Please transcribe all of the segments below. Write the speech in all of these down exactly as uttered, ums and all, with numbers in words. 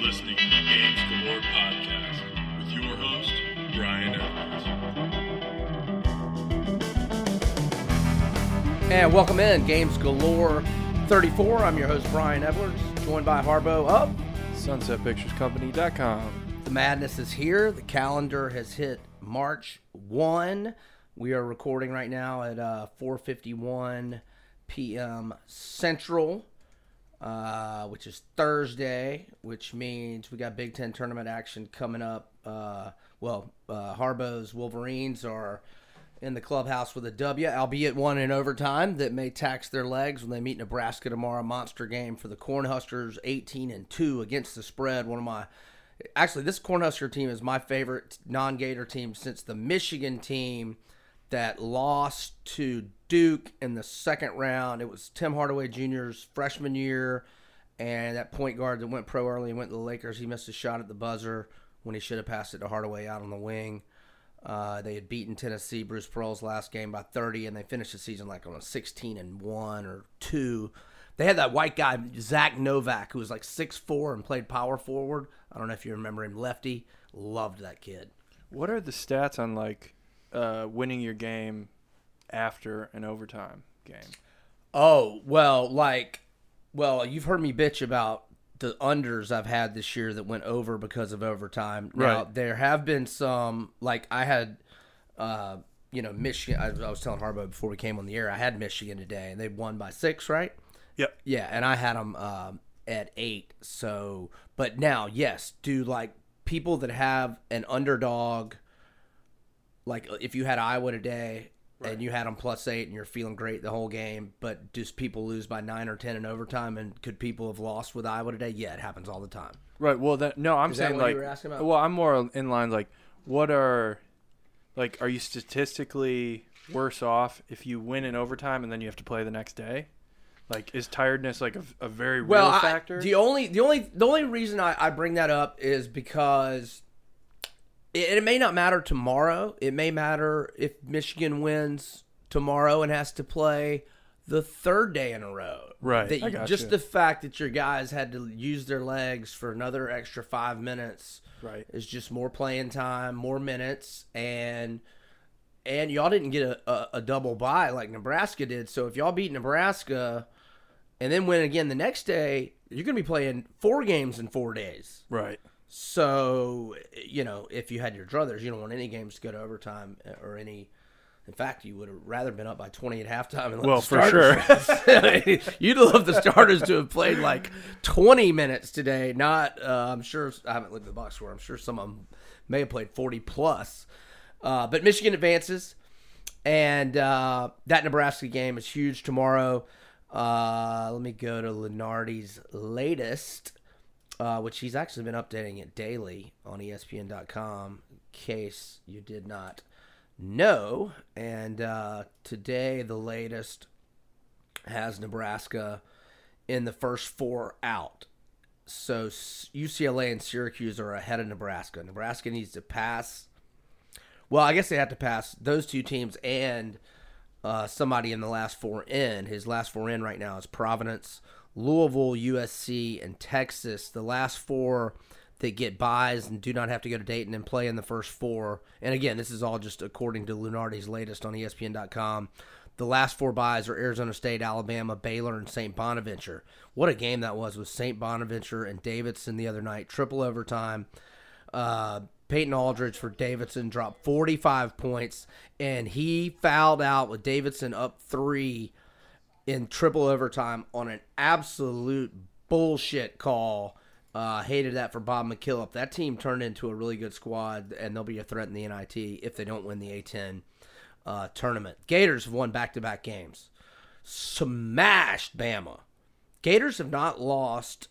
listening to the Games Galore podcast with your host, Brian Edwards. And welcome in, Games Galore thirty-four. I'm your host, Brian Edwards, joined by Harbo of Sunset Pictures Company dot com. The madness is here. The calendar has hit March first. We are recording right now at uh, four fifty-one p.m. Central, uh, which is Thursday, which means we got Big Ten tournament action coming up. Uh, well, uh, Harbo's Wolverines are in the clubhouse with a W, albeit one in overtime that may tax their legs when they meet Nebraska tomorrow. Monster game for the Cornhuskers, eighteen and two against the spread. One of my Actually, this Cornhusker team is my favorite non-Gator team since the Michigan team that lost to Duke in the second round. It was Tim Hardaway Junior's freshman year, and that point guard that went pro early and went to the Lakers, he missed a shot at the buzzer when he should have passed it to Hardaway out on the wing. Uh, they had beaten Tennessee, Bruce Pearl's last game, by thirty, and they finished the season like on a sixteen and one or two. They had that white guy, Zach Novak, who was like six foot four and played power forward. I don't know if you remember him, lefty. Loved that kid. What are the stats on, like, uh, winning your game after an overtime game? Oh, well, like, well, you've heard me bitch about the unders I've had this year that went over because of overtime. Now, Right. there have been some, like, I had, uh, you know, Michigan. I, I was telling Harbo before we came on the air, I had Michigan today, and they won by six, right? Yep. Yeah, and I had them um, at eight. So, but now, yes, do like people that have an underdog, like if you had Iowa today Right. and you had them plus eight and you're feeling great the whole game, but does people lose by nine or ten in overtime? And could people have lost with Iowa today? Yeah, it happens all the time. Right. Well, that, no, I'm Is that saying what like, you were asking about? well, I'm more in line like, what are, like, are you statistically worse off if you win in overtime and then you have to play the next day? Like, is tiredness like a, a very Well, real I, factor? the only the only the only reason I, I bring that up is because it, it may not matter tomorrow. It may matter if Michigan wins tomorrow and has to play the third day in a row. Right. That I you, got just you. the fact that your guys had to use their legs for another extra five minutes Right. is just more playing time, more minutes, and and y'all didn't get a, a, a double bye like Nebraska did. So if y'all beat Nebraska and then win again the next day, you're going to be playing four games in four days. Right. So, you know, if you had your druthers, you don't want any games to go to overtime or any. In fact, you would have rather been up by twenty at halftime. And let Well, the for starters- You'd love the starters to have played like twenty minutes today. Not, uh, I'm sure, I haven't looked at the box score. I'm sure some of them may have played forty plus. Uh, but Michigan advances, and uh, that Nebraska game is huge tomorrow. Uh, let me go to Lenardi's latest, uh, which he's actually been updating it daily on E S P N dot com, in case you did not know. And uh, today, the latest has Nebraska in the first four out. So U C L A and Syracuse are ahead of Nebraska. Nebraska needs to pass. Well, I guess they have to pass those two teams and uh, somebody in the last four in. His last four in right now is Providence, Louisville, U S C, and Texas. The last four that get buys and do not have to go to Dayton and play in the first four. And again, this is all just according to Lunardi's latest on E S P N dot com. The last four buys are Arizona State, Alabama, Baylor, and Saint Bonaventure. What a game that was with Saint Bonaventure and Davidson the other night. Triple overtime. Uh, Peyton Aldridge for Davidson dropped forty-five points, and he fouled out with Davidson up three in triple overtime on an absolute bullshit call. Uh, hated that for Bob McKillop. That team turned into a really good squad, and they'll be a threat in the N I T if they don't win the A ten uh, tournament. Gators have won back-to-back games. Smashed Bama. Gators have not lost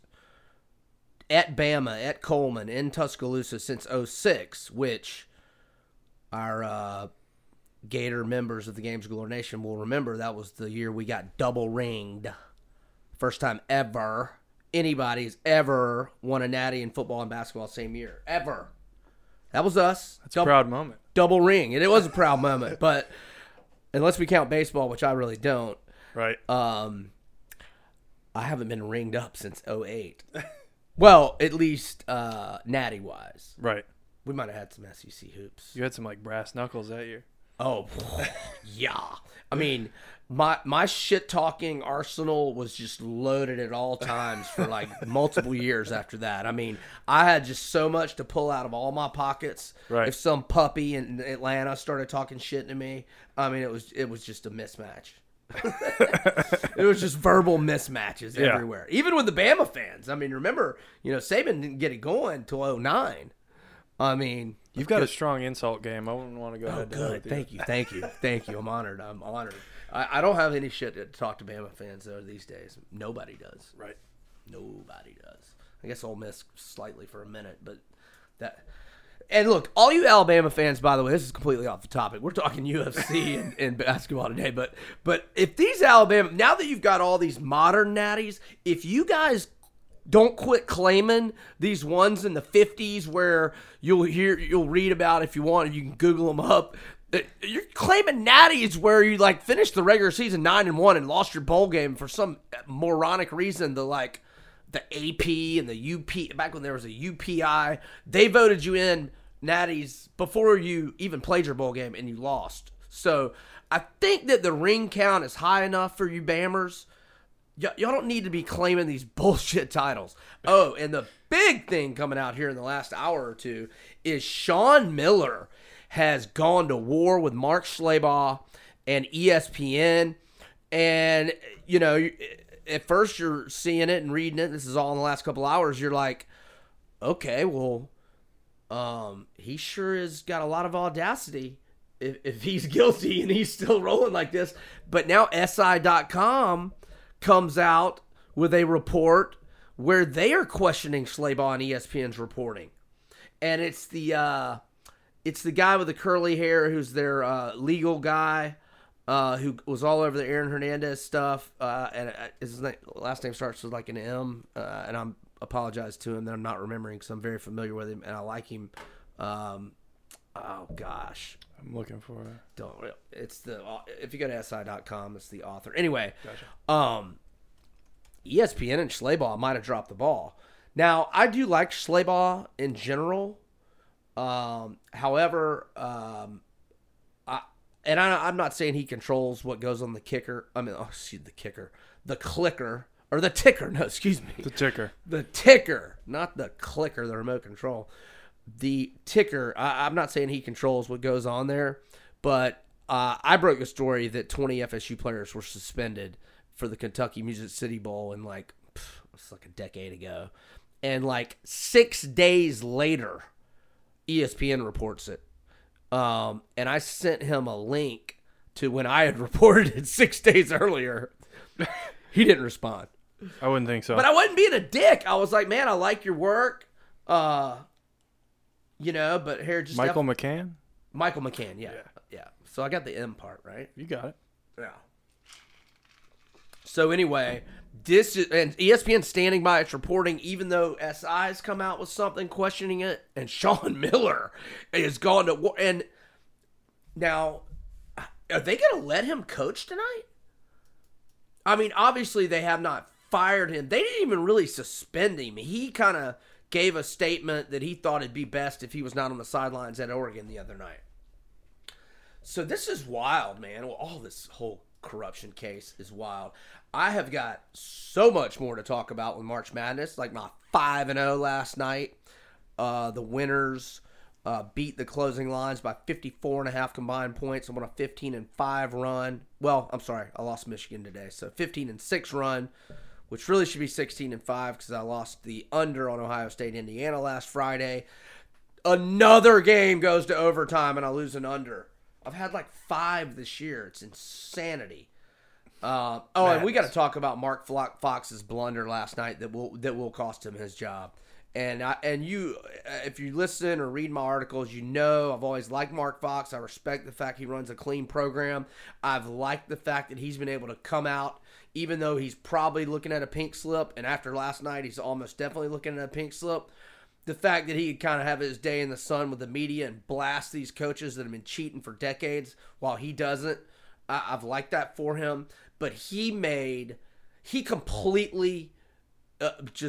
at Bama, at Coleman, in Tuscaloosa since oh six, which our uh, Gator members of the Games Galore Nation will remember. That was the year we got double ringed. First time ever anybody's ever won a natty in football and basketball same year. Ever. That was us. That's a proud moment. Double ring. And it was a proud moment. But unless we count baseball, which I really don't, Right. um, I haven't been ringed up since oh eight. Well, at least uh, natty wise, Right. we might have had some S E C hoops. You had some like brass knuckles that year. Oh, yeah. I mean, my my shit talking arsenal was just loaded at all times for like multiple years after that. I mean, I had just so much to pull out of all my pockets. Right. If some puppy in Atlanta started talking shit to me, I mean, it was it was just a mismatch. It was just verbal mismatches Yeah. everywhere. Even with the Bama fans. I mean, remember, you know, Saban didn't get it going until oh nine. I mean, You've got a strong insult game. I wouldn't want to go oh, ahead. good. Thank you. Thank you. Thank you. I'm honored. I'm honored. I, I don't have any shit to talk to Bama fans, though, these days. Nobody does. Right. Nobody does. I guess Ole Miss slightly for a minute, but that. And look, all you Alabama fans, by the way, this is completely off the topic. We're talking U F C and, and basketball today, but but if these Alabama, now that you've got all these modern natties, if you guys don't quit claiming these ones in the fifties where you'll hear, you'll read about if you want, you can Google them up. You're claiming natties where you like finished the regular season nine and one and lost your bowl game for some moronic reason. The like the A P and the U P, back when there was a U P I, they voted you in natties before you even played your bowl game and you lost. So I think that the ring count is high enough for you Bammers. Y- y'all don't need to be claiming these bullshit titles. Oh, and the big thing coming out here in the last hour or two is Sean Miller has gone to war with Mark Schlabach and E S P N. And, you know, at first you're seeing it and reading it. This is all in the last couple hours. You're like, okay, well, um, he sure has got a lot of audacity if, if he's guilty and he's still rolling like this. But now S I dot com comes out with a report where they are questioning Schlabach and E S P N's reporting. And it's the uh, it's the guy with the curly hair who's their uh, legal guy uh, who was all over the Aaron Hernandez stuff. Uh, and his name, last name starts with like an M. Uh, and I'm apologize to him that I'm not remembering because I'm very familiar with him and I like him. Um, oh, gosh. I'm looking for it. Don't it's the if you go to S I dot com, it's the author. Anyway, Gotcha. um, E S P N and Schlabach might have dropped the ball. Now, I do like Schlabach in general. Um, however, um, I and I, I'm not saying he controls what goes on the kicker. I mean, oh, excuse the kicker, the clicker or the ticker. No, excuse me, The ticker. the ticker, not the clicker, the remote control. The ticker, I, I'm not saying he controls what goes on there, but uh, I broke a story that twenty F S U players were suspended for the Kentucky Music City Bowl in like, pff, it's like a decade ago. And like six days later, E S P N reports it. Um, and I sent him a link to when I had reported it six days earlier. He didn't respond. I wouldn't think so. But I wasn't being a dick. I was like, man, I like your work. Uh, you know, but here just Michael def- McCann? Michael McCann, yeah. Yeah. yeah. So I got the M part, right? You got it. Yeah. So anyway, this is, and E S P N standing by its reporting, even though S I has come out with something questioning it, and Sean Miller has gone to war. And now, are they going to let him coach tonight? I mean, obviously they have not fired him. They didn't even really suspend him. He kind of gave a statement that he thought it'd be best if he was not on the sidelines at Oregon the other night. So this is wild, man. Well, all this whole corruption case is wild. I have got so much more to talk about with March Madness, like my five and oh last night. Uh, the winners uh, beat the closing lines by fifty-four and a half combined points. I'm on a fifteen and five run. Well, I'm sorry, I lost Michigan today. So fifteen and six run, which really should be sixteen and five because I lost the under on Ohio State, Indiana last Friday. Another game goes to overtime and I lose an under. I've had like five this year. It's insanity. Uh, oh, Madness. And we got to talk about Mark Fox's blunder last night that will that will cost him his job. And I and you, if you listen or read my articles, you know I've always liked Mark Fox. I respect the fact he runs a clean program. I've liked the fact that he's been able to come out, even though he's probably looking at a pink slip. And after last night, he's almost definitely looking at a pink slip. The fact that he could kind of have his day in the sun with the media and blast these coaches that have been cheating for decades while he doesn't, I, I've liked that for him. But he made, he completely uh, just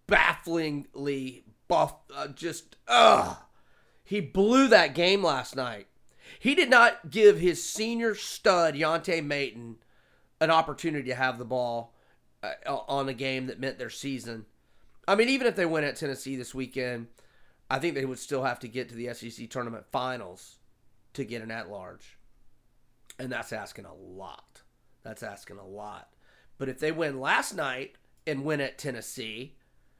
bafflingly buff. Uh, just, ugh. He blew that game last night. He did not give his senior stud, Yonte Mayton, an opportunity to have the ball uh, on a game that meant their season. I mean, even if they win at Tennessee this weekend, I think they would still have to get to the S E C tournament finals to get an at-large. And that's asking a lot. That's asking a lot. But if they win last night and win at Tennessee,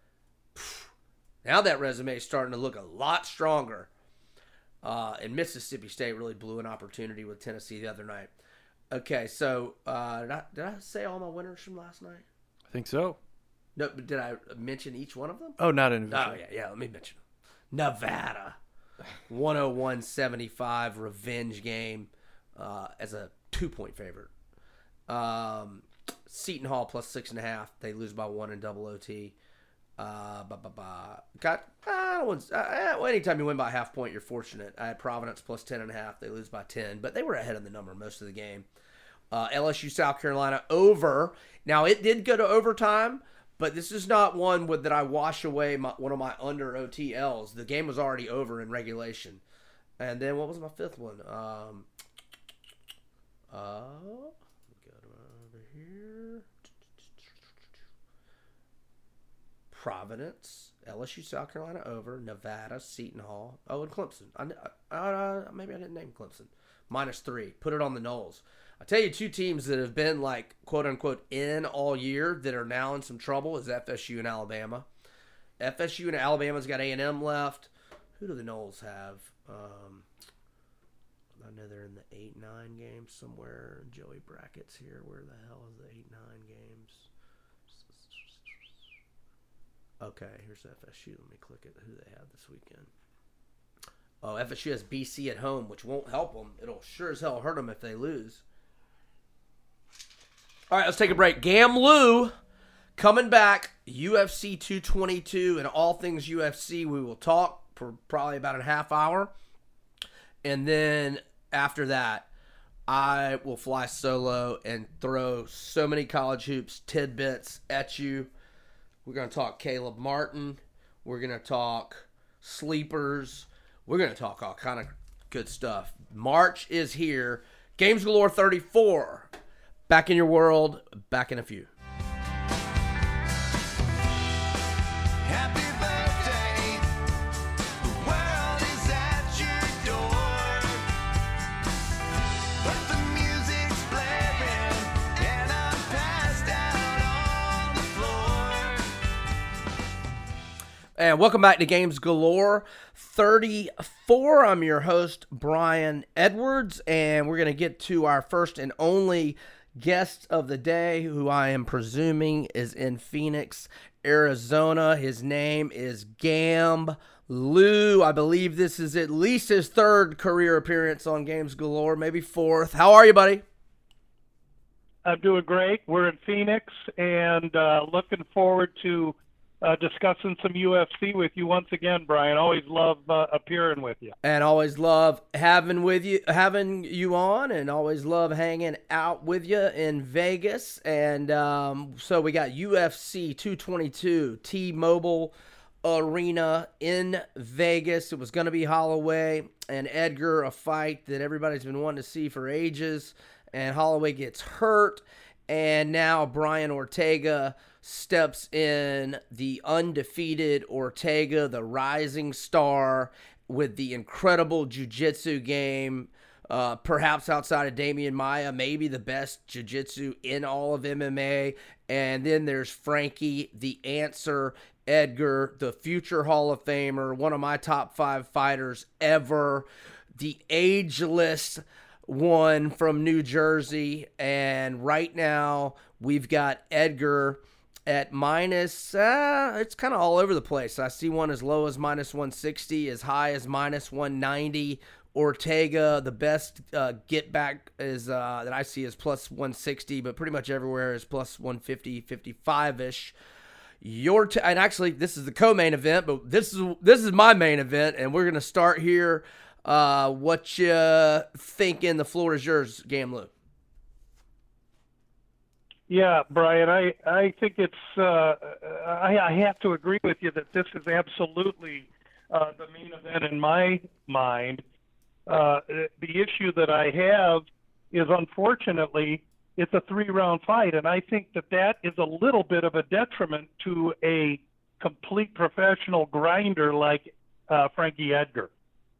now that resume is starting to look a lot stronger. Uh, and Mississippi State really blew an opportunity with Tennessee the other night. Okay, so uh, did, I, did I say all my winners from last night? I think so. No, but did I mention each one of them? Oh, not individually. Oh, yeah, yeah, let me mention them. Nevada, one oh one seventy-five revenge game uh, as a two-point favorite. Um, Seton Hall plus six and a half. They lose by one in double O T. Uh, bah, bah, bah. Got, I don't want, uh, well, anytime you win by a half point, you're fortunate. I had Providence plus ten and a half. They lose by ten, but they were ahead of the number most of the game. Uh, L S U South Carolina over. Now, it did go to overtime, but this is not one with that I wash away my, one of my under O T Ls. The game was already over in regulation. And then what was my fifth one? Um, uh, go over here. Providence, L S U South Carolina over, Nevada, Seton Hall, oh, and Clemson. I, uh, maybe I didn't name Clemson. Minus three. Put it on the Knowles. I tell you, two teams that have been like quote unquote in all year that are now in some trouble is F S U and Alabama. F S U and Alabama's got A and M left. Who do the Knowles have? Um, I know they're in the eight nine games somewhere. Joey Brackett's here. Where the hell is the eight nine games? Okay, here's F S U. Let me click at who they have this weekend. Oh, F S U has B C at home, which won't help them. It'll sure as hell hurt them if they lose. All right, let's take a break. Gamlu coming back. U F C two twenty-two and all things U F C. We will talk for probably about a half hour. And then after that, I will fly solo and throw so many college hoops tidbits at you. We're going to talk Caleb Martin. We're going to talk sleepers. We're going to talk all kind of good stuff. March is here. Games Galore thirty-four. Back in your world. Back in a few. Happy birthday. The world is at your door. But the music's blaring and I'm passed out on the floor. And welcome back to Games Galore thirty-four. I'm your host, Brian Edwards, and we're going to get to our first and only guest of the day, who I am presuming is in Phoenix, Arizona. His name is Gam Lou. I believe this is at least his third career appearance on Games Galore, maybe fourth. How are you, buddy? I'm doing great. We're in Phoenix and uh, looking forward to uh, discussing some U F C with you once again, Brian. Always love uh, appearing with you. And always love having with you, having you on, and always love hanging out with you in Vegas. And um, so we got U F C two twenty-two, T-Mobile Arena in Vegas. It was going to be Holloway and Edgar, a fight that everybody's been wanting to see for ages. And Holloway gets hurt, and now Brian Ortega steps in, the undefeated Ortega, the rising star with the incredible jiu-jitsu game, uh, perhaps outside of Damian Maia, maybe the best jiu-jitsu in all of M M A. And then there's Frankie, the answer, Edgar, the future Hall of Famer, one of my top five fighters ever, the ageless one from New Jersey. And right now we've got Edgar at minus, uh, it's kind of all over the place. I see one as low as minus one sixty, as high as minus one ninety. Ortega, the best uh, get back is uh, that I see is plus one sixty, but pretty much everywhere is plus one fifty, fifty-five-ish. Your t- and actually, this is the co-main event, but this is this is my main event, and we're gonna start here. Uh, what you thinking? The floor is yours, Gamlu. Yeah, Brian, I, I think it's, uh, I, I have to agree with you that this is absolutely uh, the main event in my mind. Uh, the issue that I have is, unfortunately, it's a three-round fight, and I think that that is a little bit of a detriment to a complete professional grinder like uh, Frankie Edgar.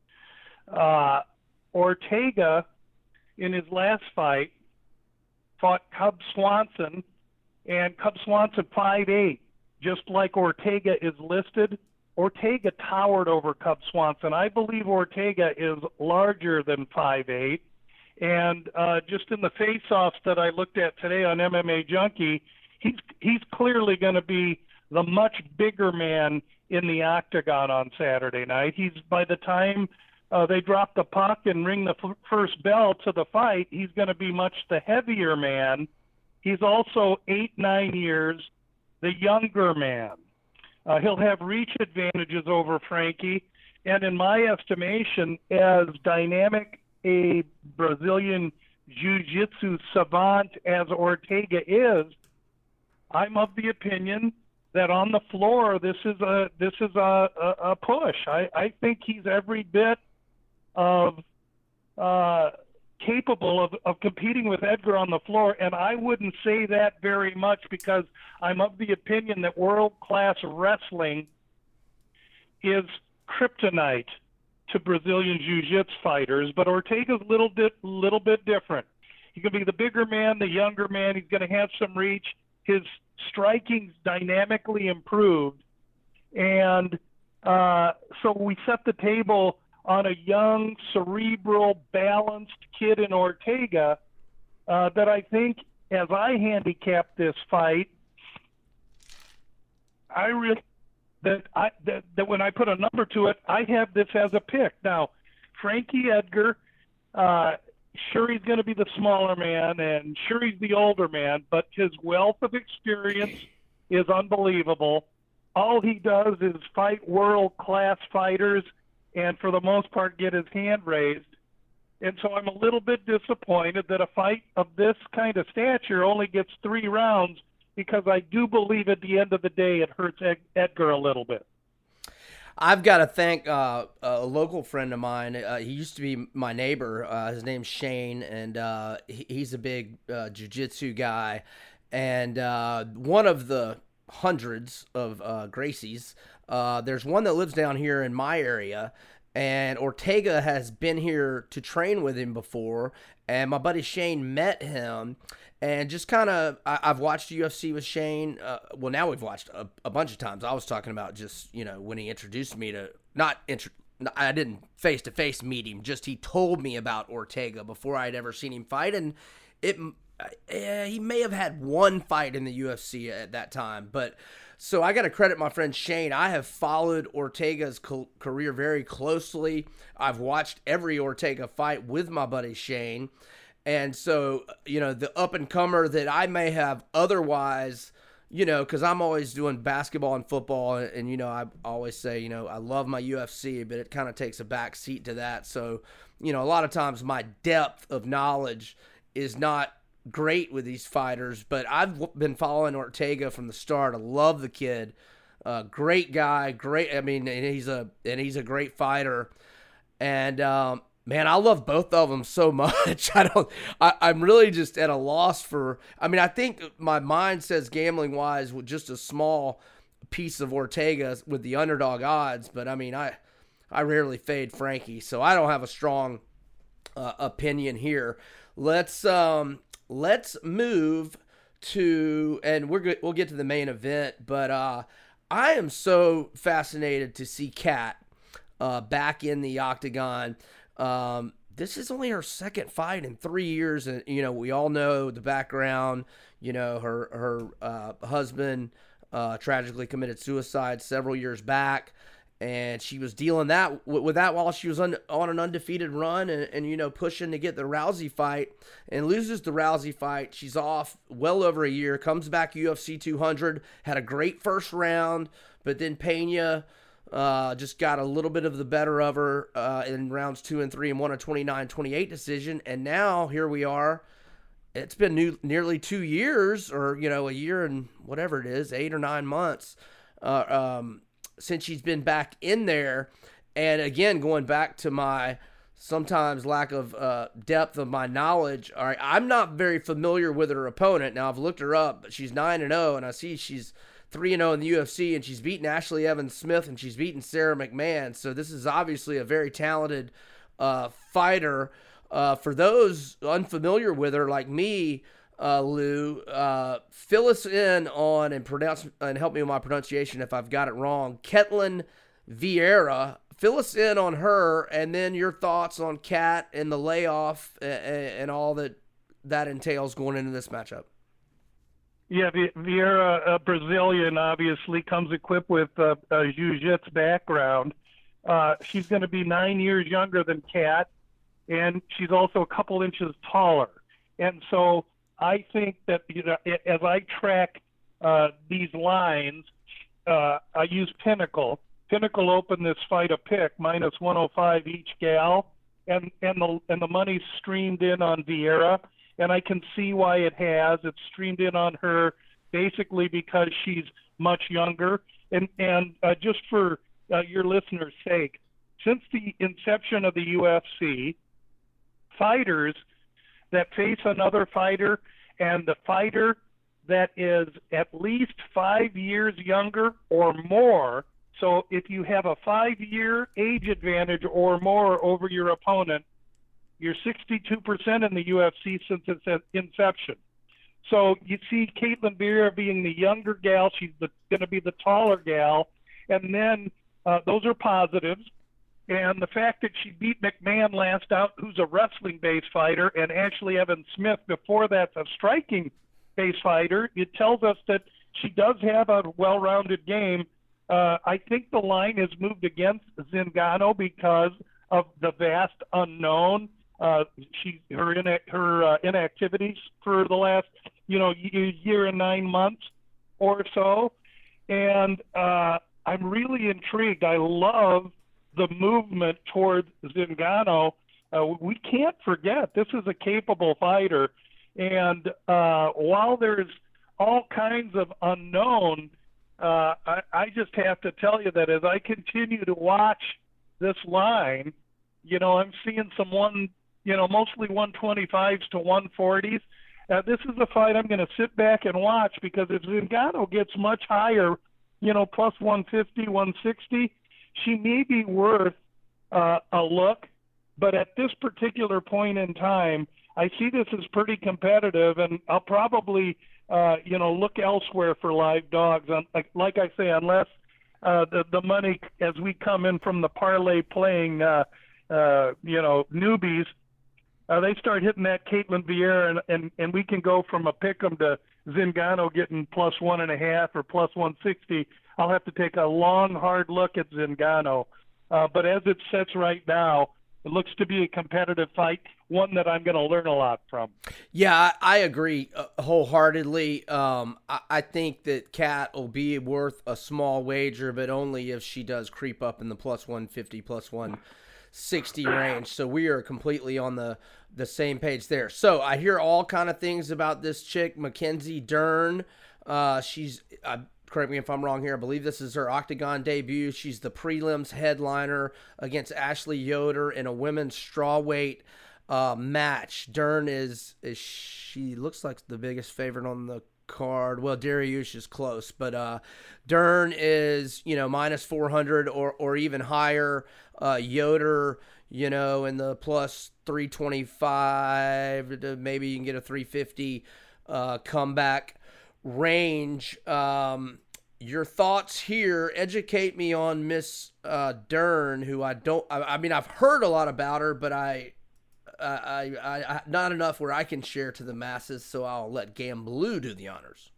Uh, Ortega, in his last fight, fought Cub Swanson, and Cub Swanson five eight. Just like Ortega is listed, Ortega towered over Cub Swanson. I believe Ortega is larger than five eight. And uh, just in the face-offs that I looked at today on M M A Junkie, he's he's clearly going to be the much bigger man in the octagon on Saturday night. He's by the time uh, they drop the puck and ring the f- first bell to the fight, he's going to be much the heavier man. He's also eight nine years the younger man. Uh, he'll have reach advantages over Frankie, and in my estimation, as dynamic a Brazilian jiu-jitsu savant as Ortega is, I'm of the opinion that on the floor this is a this is a, a, a push. I, I think he's every bit of uh, capable of, of competing with Edgar on the floor, and I wouldn't say that very much because I'm of the opinion that world-class wrestling is kryptonite to Brazilian jiu-jitsu fighters, but Ortega's a little bit, little bit different. He can be the bigger man, the younger man. He's going to have some reach. His striking's dynamically improved, and uh, so we set the table on a young, cerebral, balanced kid in Ortega uh, that I think, as I handicap this fight, I really that I that, that when I put a number to it, I have this as a pick. Now, Frankie Edgar, uh, sure he's going to be the smaller man, and sure he's the older man, but his wealth of experience is unbelievable. All he does is fight world-class fighters and for the most part get his hand raised. And so I'm a little bit disappointed that a fight of this kind of stature only gets three rounds, because I do believe at the end of the day it hurts Ed- Edgar a little bit. I've got to thank uh, a local friend of mine. Uh, he used to be my neighbor. Uh, his name's Shane, and uh, he, he's a big uh, jiu-jitsu guy. And uh, one of the hundreds of uh, Gracies, uh, there's one that lives down here in my area, and Ortega has been here to train with him before, and my buddy Shane met him. And just kind of, I've watched U F C with Shane. Uh, well, now we've watched a, a bunch of times. I was talking about just, you know, when he introduced me to, not, intro, I didn't face-to-face meet him, just he told me about Ortega before I'd ever seen him fight. And it, uh, he may have had one fight in the U F C at that time. But, so I got to credit my friend Shane. I have followed Ortega's co- career very closely. I've watched every Ortega fight with my buddy Shane. And so, you know, the up-and-comer that I may have otherwise, you know, because I'm always doing basketball and football, and, and, you know, I always say, you know, I love my U F C, but it kind of takes a back seat to that. So, you know, a lot of times my depth of knowledge is not great with these fighters, but I've been following Ortega from the start. I love the kid. Uh, great guy, great, I mean, and he's a, and he's a great fighter. And, um, man, I love both of them so much. I don't. I, I'm really just at a loss for. I mean, I think my mind says gambling wise, with just a small piece of Ortega with the underdog odds. But I mean, I I rarely fade Frankie, so I don't have a strong uh, opinion here. Let's um let's move to, and we're good. We'll get to the main event, but uh, I am so fascinated to see Kat uh, back in the octagon. Um, this is only her second fight in three years. And, you know, we all know the background, you know, her, her, uh, husband, uh, tragically committed suicide several years back, and she was dealing that with that while she was on, on an undefeated run and, and, you know, pushing to get the Rousey fight, and loses the Rousey fight. She's off well over a year, comes back U F C two hundred, had a great first round, but then Pena, Uh, just got a little bit of the better of her uh, in rounds two and three and won a twenty-nine twenty-eight decision. And now here we are it's been new, nearly two years, or you know, a year and whatever it is, eight or nine months, uh, um, since she's been back in there. And again, going back to my sometimes lack of uh, depth of my knowledge, all right, I'm not very familiar with her opponent. Now I've looked her up, but she's nine and zero, and I see she's three and zero in the U F C, and she's beaten Ashley Evans Smith, and she's beaten Sarah McMahon. So this is obviously a very talented uh, fighter. Uh, for those unfamiliar with her, like me, uh, Lou, uh, fill us in on and pronounce and help me with my pronunciation if I've got it wrong. Ketlen Vieira. Fill us in on her, and then your thoughts on Kat and the layoff and, and all that that entails going into this matchup. Yeah, Vieira, a Brazilian, obviously comes equipped with a, a jiu-jitsu background. Uh, she's going to be nine years younger than Kat, and she's also a couple inches taller. And so I think that, you know, as I track uh, these lines, uh, I use Pinnacle. Pinnacle opened this fight a pick, minus one oh five each gal, and, and, the, and the money's streamed in on Vieira, and I can see why it has. It's streamed in on her basically because she's much younger. And, and uh, just for uh, your listeners' sake, since the inception of the U F C, fighters that face another fighter and the fighter that is at least five years younger or more, so if you have a five-year age advantage or more over your opponent, you're sixty-two percent in the U F C since its inception. So you see Ketlen Vieira being the younger gal. She's going to be the taller gal. And then uh, those are positives. And the fact that she beat McMahon last out, who's a wrestling-based fighter, and Ashley Evans Smith before that's a striking-based fighter, it tells us that she does have a well-rounded game. Uh, I think the line has moved against Zingano because of the vast unknown. Uh, she her in, her uh, inactivities for the last you know year and nine months or so, and uh, I'm really intrigued. I love the movement toward Zingano. Uh, we can't forget this is a capable fighter, and uh, while there's all kinds of unknown, uh, I, I just have to tell you that as I continue to watch this line, you know, I'm seeing some one, you know, mostly one twenty-fives to one forties. Uh, this is a fight I'm going to sit back and watch because if Zingano gets much higher, you know, plus one fifty, one sixty, she may be worth uh, a look. But at this particular point in time, I see this as pretty competitive, and I'll probably, uh, you know, look elsewhere for live dogs. Um, like, like I say, unless uh, the, the money, as we come in from the parlay playing, uh, uh, you know, newbies, uh, they start hitting that Ketlen Vieira, and, and, and we can go from a pick'em to Zingano getting plus one and a half or plus one sixty. I'll have to take a long, hard look at Zingano. Uh, but as it sits right now, it looks to be a competitive fight, one that I'm going to learn a lot from. Yeah, I, I agree uh, wholeheartedly. Um, I, I think that Kat will be worth a small wager, but only if she does creep up in the plus one fifty, plus one sixty range. So we are completely on the, the same page there. So I hear all kind of things about this chick, Mackenzie Dern. Uh, she's uh, correct me if I'm wrong here, I believe this is her Octagon debut. She's the prelims headliner against Ashley Yoder in a women's strawweight uh, match. Dern is, is she looks like the biggest favorite on the card. Well, Dariush is close, but uh, Dern is, you know, minus four hundred or, or even higher. Uh, Yoder, you know, in the plus three twenty-five, to maybe you can get a three fifty uh, comeback range. Um, your thoughts here? Educate me on Miss uh, Dern, who I don't. I, I mean, I've heard a lot about her, but I, I, I, I, not enough where I can share to the masses. So I'll let Gamblu do the honors.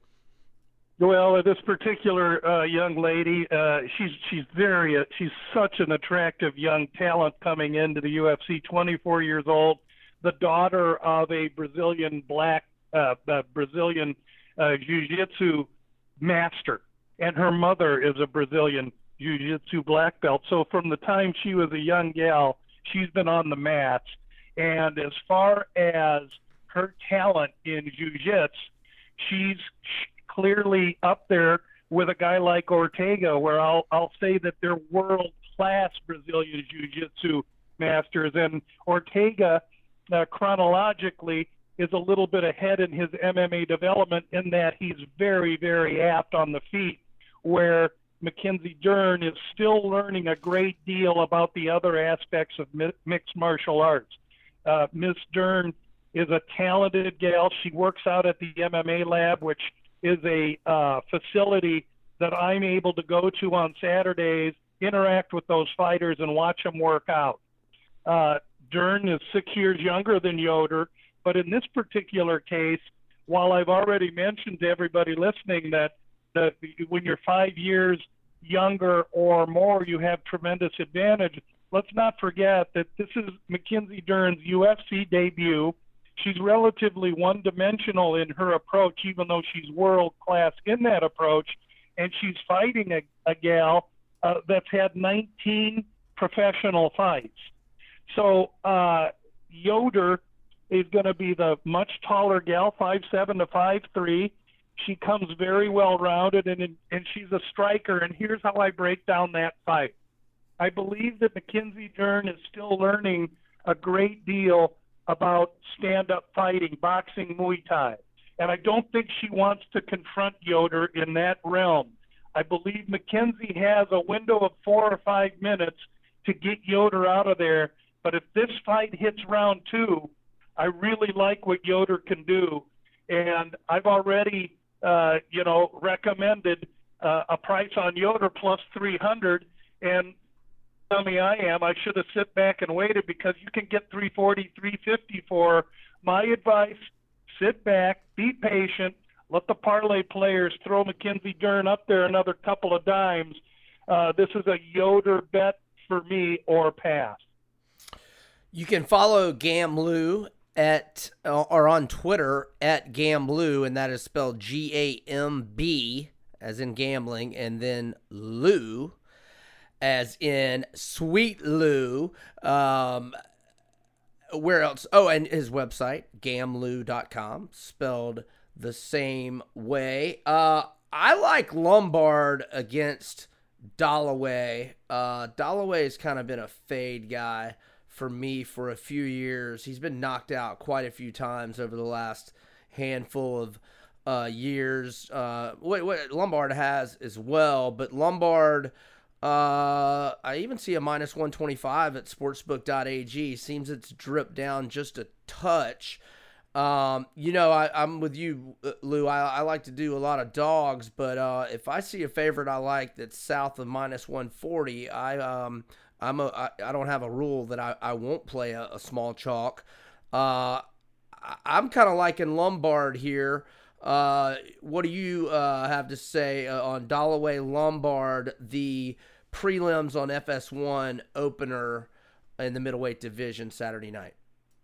Well, this particular uh, young lady, uh, she's she's very uh, she's such an attractive young talent coming into the U F C. twenty-four years old, the daughter of a Brazilian black uh, uh, Brazilian uh, jiu-jitsu master, and her mother is a Brazilian jiu-jitsu black belt. So from the time she was a young gal, she's been on the mats. And as far as her talent in jiu-jitsu, she's clearly up there with a guy like Ortega, where I'll I'll say that they're world-class Brazilian jiu-jitsu masters, and Ortega uh, chronologically is a little bit ahead in his M M A development in that he's very, very apt on the feet, where Mackenzie Dern is still learning a great deal about the other aspects of mi- mixed martial arts. Uh, Miss Dern is a talented gal. She works out at the M M A lab, which is a uh, facility that I'm able to go to on Saturdays, interact with those fighters, and watch them work out. Uh, Dern is six years younger than Yoder, but in this particular case, while I've already mentioned to everybody listening that, that when you're five years younger or more, you have tremendous advantage, let's not forget that this is Mackenzie Dern's U F C debut. She's relatively one-dimensional in her approach, even though she's world-class in that approach, and she's fighting a, a gal uh, that's had nineteen professional fights. So uh, Yoder is going to be the much taller gal, five seven to five three. She comes very well-rounded, and, and she's a striker, and here's how I break down that fight. I believe that Mackenzie Dern is still learning a great deal about stand-up fighting, boxing, Muay Thai. And I don't think she wants to confront Yoder in that realm. I believe Mackenzie has a window of four or five minutes to get Yoder out of there. But if this fight hits round two, I really like what Yoder can do. And I've already, uh, you know, recommended uh, a price on Yoder plus three hundred. And dummy I am, I should have sit back and waited, because you can get three forty, three fifty for her. My advice, sit back, be patient, let the parlay players throw Mackenzie Dern up there another couple of dimes. Uh, this is a Yoder bet for me, or pass. You can follow Gamblue at uh, or on Twitter at Gamblue, and that is spelled G A M B as in gambling, and then Lou as in Sweet Lou. Um, where else? Oh, and his website, gamblue dot com, spelled the same way. Uh, I like Lombard against Dalloway. Uh, Dalloway has kind of been a fade guy for me for a few years. He's been knocked out quite a few times over the last handful of uh, years. Uh, what, what Lombard has as well, but Lombard, uh, I even see a minus one twenty-five at sportsbook dot a g. Seems it's dripped down just a touch. Um, you know, I, I'm with you, Lou. I, I like to do a lot of dogs, but uh, if I see a favorite I like that's south of minus one forty, I um, I'm a I, I don't have a rule that I, I won't play a, a small chalk. Uh, I, I'm kind of liking Lombard here. Uh, what do you uh, have to say uh, on Dalloway Lombard, the prelims on F S one opener in the middleweight division Saturday night?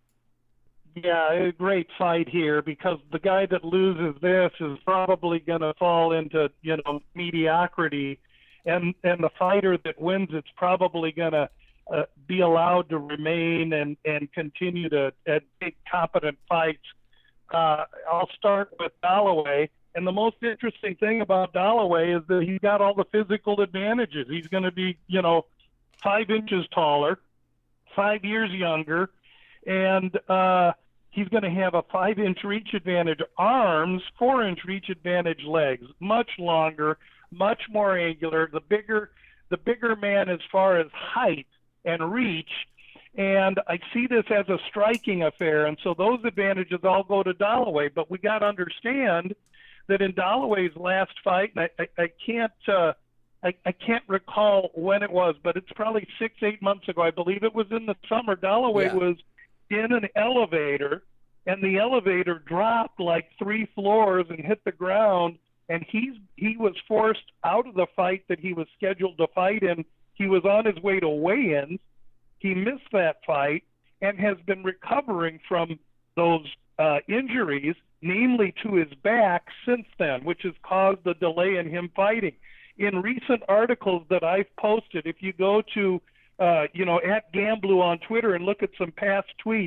Yeah, a great fight here, because the guy that loses this is probably going to fall into, you know, mediocrity, and and the fighter that wins it's probably going to uh, be allowed to remain and and continue to uh, take competent fights. Uh, I'll start with Dalloway, and the most interesting thing about Dalloway is that he's got all the physical advantages. He's going to be, you know, five inches taller, five years younger, and uh, he's going to have a five-inch reach advantage arms, four-inch reach advantage legs, much longer, much more angular, the bigger, the bigger man as far as height and reach. And I see this as a striking affair, and so those advantages all go to Dalloway. But we got to understand that in Dalloway's last fight, and I, I, I can't uh, I, I can't recall when it was, but it's probably six, eight months ago. I believe it was in the summer. Dalloway Yeah. was in an elevator, and the elevator dropped like three floors and hit the ground, and he's he was forced out of the fight that he was scheduled to fight in. He was on his way to weigh-ins. He missed that fight and has been recovering from those uh, injuries, namely to his back, since then, which has caused the delay in him fighting. In recent articles that I've posted, if you go to, uh, you know, at Gamblue on Twitter and look at some past tweets,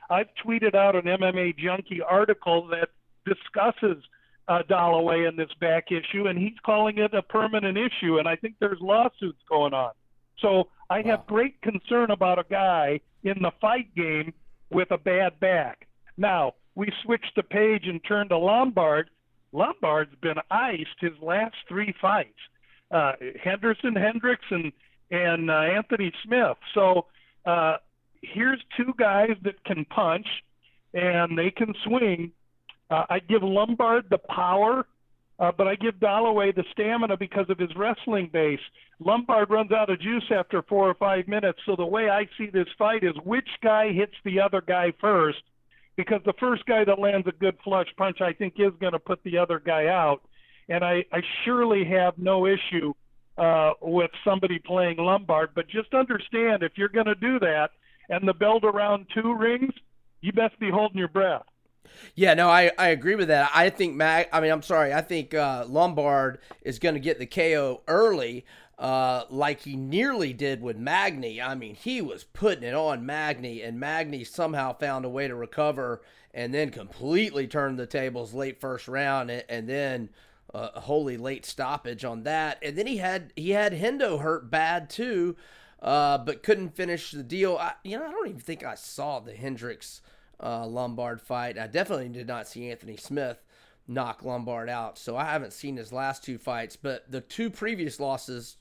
I've tweeted out an M M A Junkie article that discusses uh, Dalloway in this back issue, and he's calling it a permanent issue, and I think there's lawsuits going on. So I have great concern about a guy in the fight game with a bad back. Now, we switched the page and turned to Lombard. Lombard's been iced his last three fights. Uh, Henderson, Hendricks, and, and uh, Anthony Smith. So uh, here's two guys that can punch, and they can swing. Uh, I give Lombard the power, uh, but I give Dalloway the stamina because of his wrestling base. Lombard runs out of juice after four or five minutes, so the way I see this fight is which guy hits the other guy first, because the first guy that lands a good flush punch, I think, is going to put the other guy out. And I, I surely have no issue uh, with somebody playing Lombard, but just understand, if you're going to do that and the belt around two rings, you best be holding your breath. Yeah, no, I, I agree with that. I think Mag. I mean, I'm sorry. I think uh, Lombard is going to get the K O early, uh, like he nearly did with Magny. I mean, he was putting it on Magny, and Magny somehow found a way to recover and then completely turned the tables late first round, and, and then uh, a wholly late stoppage on that. And then he had he had Hendo hurt bad too, uh, but couldn't finish the deal. I, you know, I don't even think I saw the Hendricks Uh, Lombard fight. I definitely did not see Anthony Smith knock Lombard out, so I haven't seen his last two fights, but the two previous losses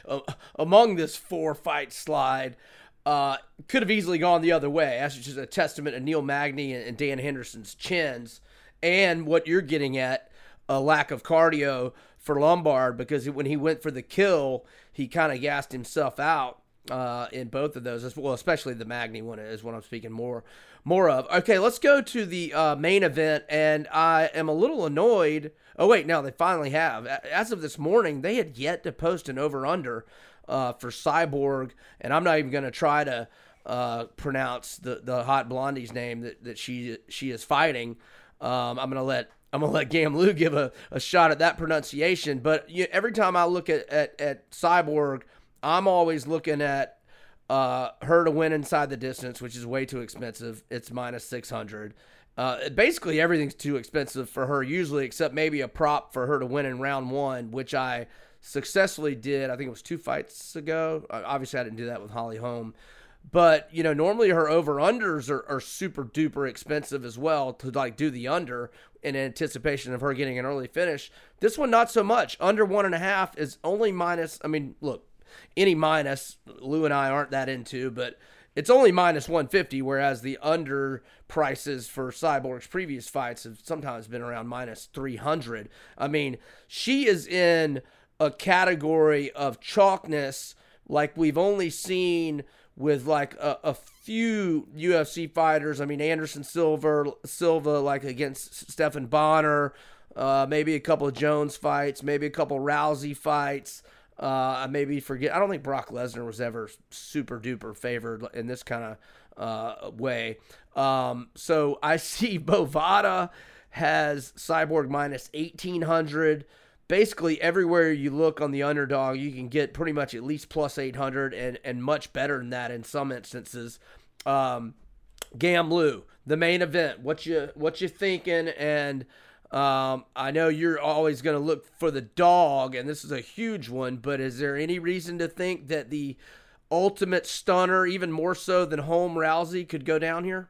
among this four-fight slide uh, could have easily gone the other way. That's just a testament to Neil Magny and Dan Henderson's chins, and what you're getting at, a lack of cardio for Lombard, because when he went for the kill, he kind of gassed himself out uh, in both of those, well, especially the Magny one is what I'm speaking more more of. Okay, let's go to the uh, main event, and I am a little annoyed. Oh, wait, no, they finally have. As of this morning, they had yet to post an over-under uh, for Cyborg, and I'm not even going to try to uh, pronounce the, the hot blondie's name that, that she she is fighting. Um, I'm going to let I'm gonna let Gam Lou give a, a shot at that pronunciation, but you, every time I look at, at, at Cyborg, I'm always looking at Uh, her to win inside the distance, which is way too expensive. It's minus six hundred. Uh, basically, everything's too expensive for her usually, except maybe a prop for her to win in round one, which I successfully did. I think it was two fights ago. Uh, obviously, I didn't do that with Holly Holm. But, you know, normally her over-unders are, are super duper expensive as well to, like, do the under in anticipation of her getting an early finish. This one, not so much. Under one and a half is only minus, I mean, look, any minus, Lou and I aren't that into, but it's only minus one fifty, whereas the under prices for Cyborg's previous fights have sometimes been around minus three hundred. I mean, she is in a category of chalkness like we've only seen with like a, a few U F C fighters. I mean, Anderson Silva, Silva like against Stephan Bonner, uh, maybe a couple of Jones fights, maybe a couple Rousey fights. Uh, I maybe forget. I don't think Brock Lesnar was ever super duper favored in this kind of uh, way. Um, so I see Bovada has Cyborg minus eighteen hundred. Basically, everywhere you look on the underdog, you can get pretty much at least plus eight hundred and, and much better than that in some instances. Um, Gam Lou, the main event. What you what you thinking? And Um, I know you're always going to look for the dog, and this is a huge one, but is there any reason to think that the ultimate stunner, even more so than Holm Rousey, could go down here?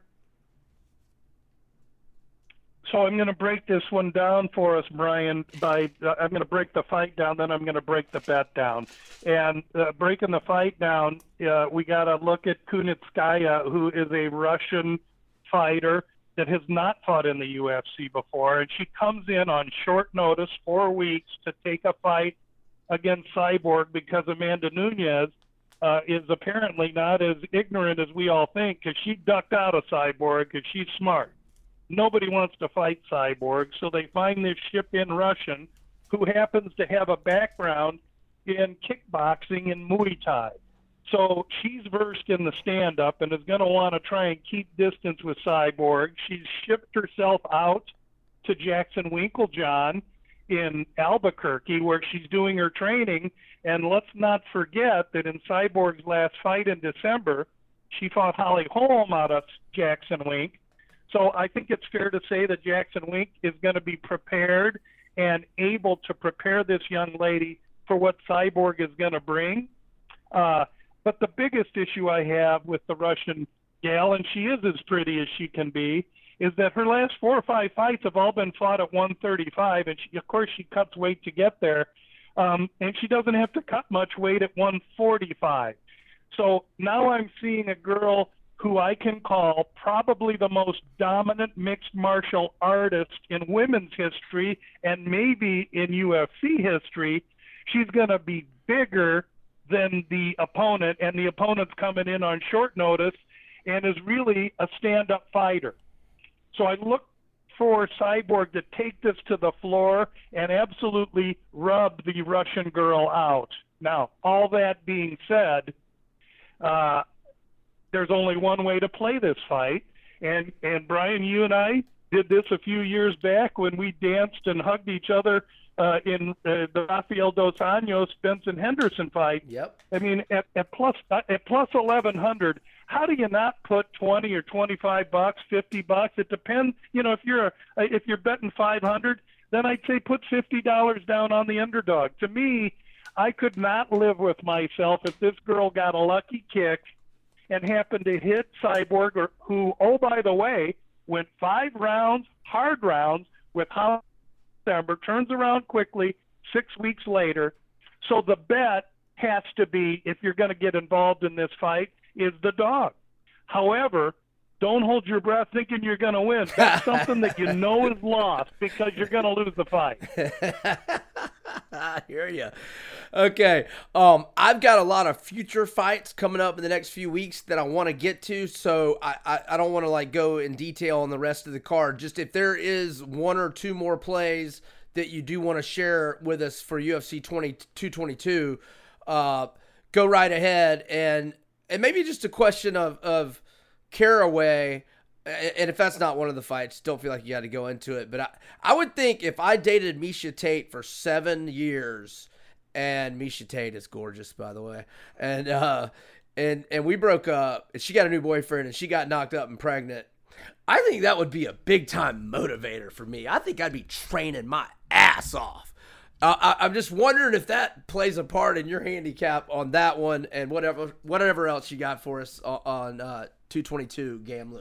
So I'm going to break this one down for us, Brian. By uh, I'm going to break the fight down, then I'm going to break the bet down. And uh, breaking the fight down, uh, we got to look at Kunitskaya, who is a Russian fighter that has not fought in the U F C before, and she comes in on short notice, four weeks, to take a fight against Cyborg because Amanda Nunes uh, is apparently not as ignorant as we all think, because she ducked out of Cyborg because she's smart. Nobody wants to fight Cyborg, so they find this ship-in Russian who happens to have a background in kickboxing and Muay Thai. So she's versed in the stand-up and is going to want to try and keep distance with Cyborg. She's shipped herself out to Jackson Winklejohn in Albuquerque, where she's doing her training. And let's not forget that in Cyborg's last fight in December, She fought Holly Holm out of Jackson Wink. So I think it's fair to say that Jackson Wink is going to be prepared and able to prepare this young lady for what Cyborg is going to bring. Uh, but the biggest issue I have with the Russian gal, and she is as pretty as she can be, is that her last four or five fights have all been fought at one thirty-five, and she, of course she cuts weight to get there, um, and she doesn't have to cut much weight at one forty-five. So now I'm seeing a girl who I can call probably the most dominant mixed martial artist in women's history and maybe in U F C history. She's going to be bigger than the opponent, and the opponent's coming in on short notice and is really a stand-up fighter. So I look for Cyborg to take this to the floor and absolutely rub the Russian girl out. Now, all that being said, uh, there's only one way to play this fight. And, and Brian, you and I did this a few years back when we danced and hugged each other uh, in uh, the Rafael Dos Anjos Benson Henderson fight. Yep. I mean, at, at plus at plus eleven hundred, how do you not put twenty or twenty-five bucks, fifty bucks? It depends. You know, if you're a, if you're betting five hundred, then I'd say put fifty dollars down on the underdog. To me, I could not live with myself if this girl got a lucky kick and happened to hit Cyborg, or who, oh, by the way, went five rounds, hard rounds, with Holly December, turns around quickly six weeks later. So the bet has to be, if you're going to get involved in this fight, is the dog. However, don't hold your breath thinking you're going to win. That's something that you know is lost because you're going to lose the fight. I hear you. Okay. Um, I've got a lot of future fights coming up in the next few weeks that I want to get to, so I, I, I don't want to like go in detail on the rest of the card. Just if there is one or two more plays that you do want to share with us for U F C two twenty-two, uh, go right ahead. And and maybe just a question of, of Caraway, and if that's not one of the fights, don't feel like you got to go into it. But I, I would think if I dated Miesha Tate for seven years, and Miesha Tate is gorgeous, by the way, and uh, and and we broke up, and she got a new boyfriend, and she got knocked up and pregnant, I think that would be a big time motivator for me. I think I'd be training my ass off. Uh, I, I'm just wondering if that plays a part in your handicap on that one, and whatever whatever else you got for us on, on uh, two twenty-two Gamlu.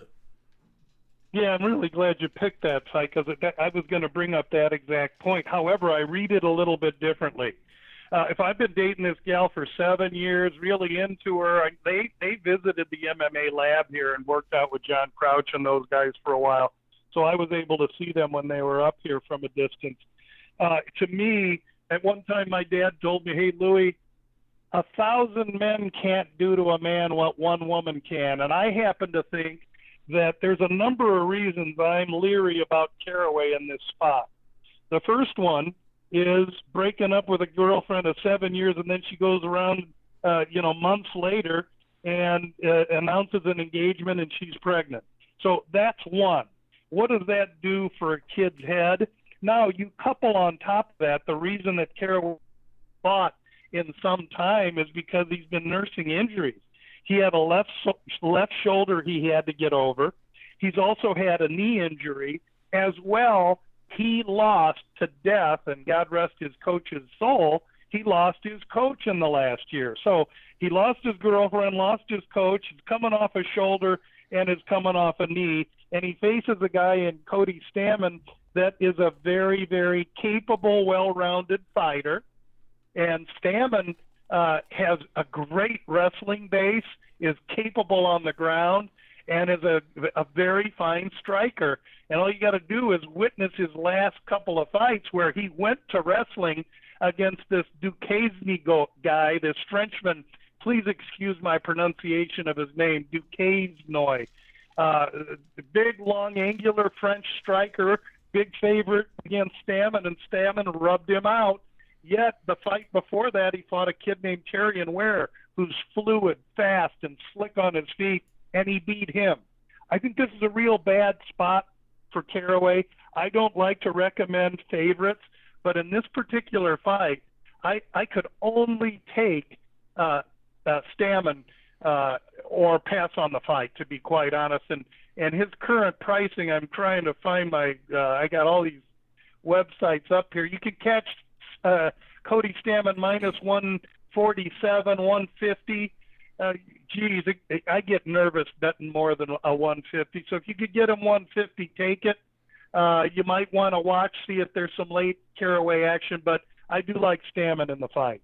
Yeah, I'm really glad you picked that fight because I was going to bring up that exact point. However, I read it a little bit differently. Uh, if I've been dating this gal for seven years, really into her, I, they they visited the M M A lab here and worked out with John Crouch and those guys for a while. So I was able to see them when they were up here from a distance. Uh, to me, at one time, my dad told me, "Hey, Louie, a thousand men can't do to a man what one woman can." And I happen to think that there's a number of reasons I'm leery about Caraway in this spot. The first one is breaking up with a girlfriend of seven years, and then she goes around, uh, you know, months later and uh, announces an engagement, and she's pregnant. So that's one. What does that do for a kid's head? Now, you couple on top of that, the reason that Caraway fought in some time is because he's been nursing injuries. He had a left left shoulder he had to get over. He's also had a knee injury. As well, he lost to death, and God rest his coach's soul, he lost his coach in the last year. So he lost his girlfriend, lost his coach, he's coming off a shoulder and is coming off a knee, and he faces a guy in Cody Stamann that is a very, very capable, well-rounded fighter. And Stamann uh, has a great wrestling base, is capable on the ground, and is a, a very fine striker. And all you got to do is witness his last couple of fights where he went to wrestling against this Duquesne guy, this Frenchman. Please excuse my pronunciation of his name, Duquesnoy. Uh, big, long, angular French striker, big favorite against Stamann, and Stamann rubbed him out. Yet the fight before that, he fought a kid named Terrion Ware, who's fluid, fast, and slick on his feet, and he beat him. I think this is a real bad spot for Caraway. I don't like to recommend favorites, but in this particular fight, I, I could only take uh, uh, Stamann uh, or pass on the fight, to be quite honest. And and his current pricing, I'm trying to find my. Uh, I got all these websites up here. You could catch uh, Cody Stamann minus one forty-seven, one fifty. Uh, geez, it, I get nervous betting more than a one fifty. So if you could get him one fifty, take it. Uh, you might want to watch, see if there's some late caraway action, but I do like Stamann in the fight.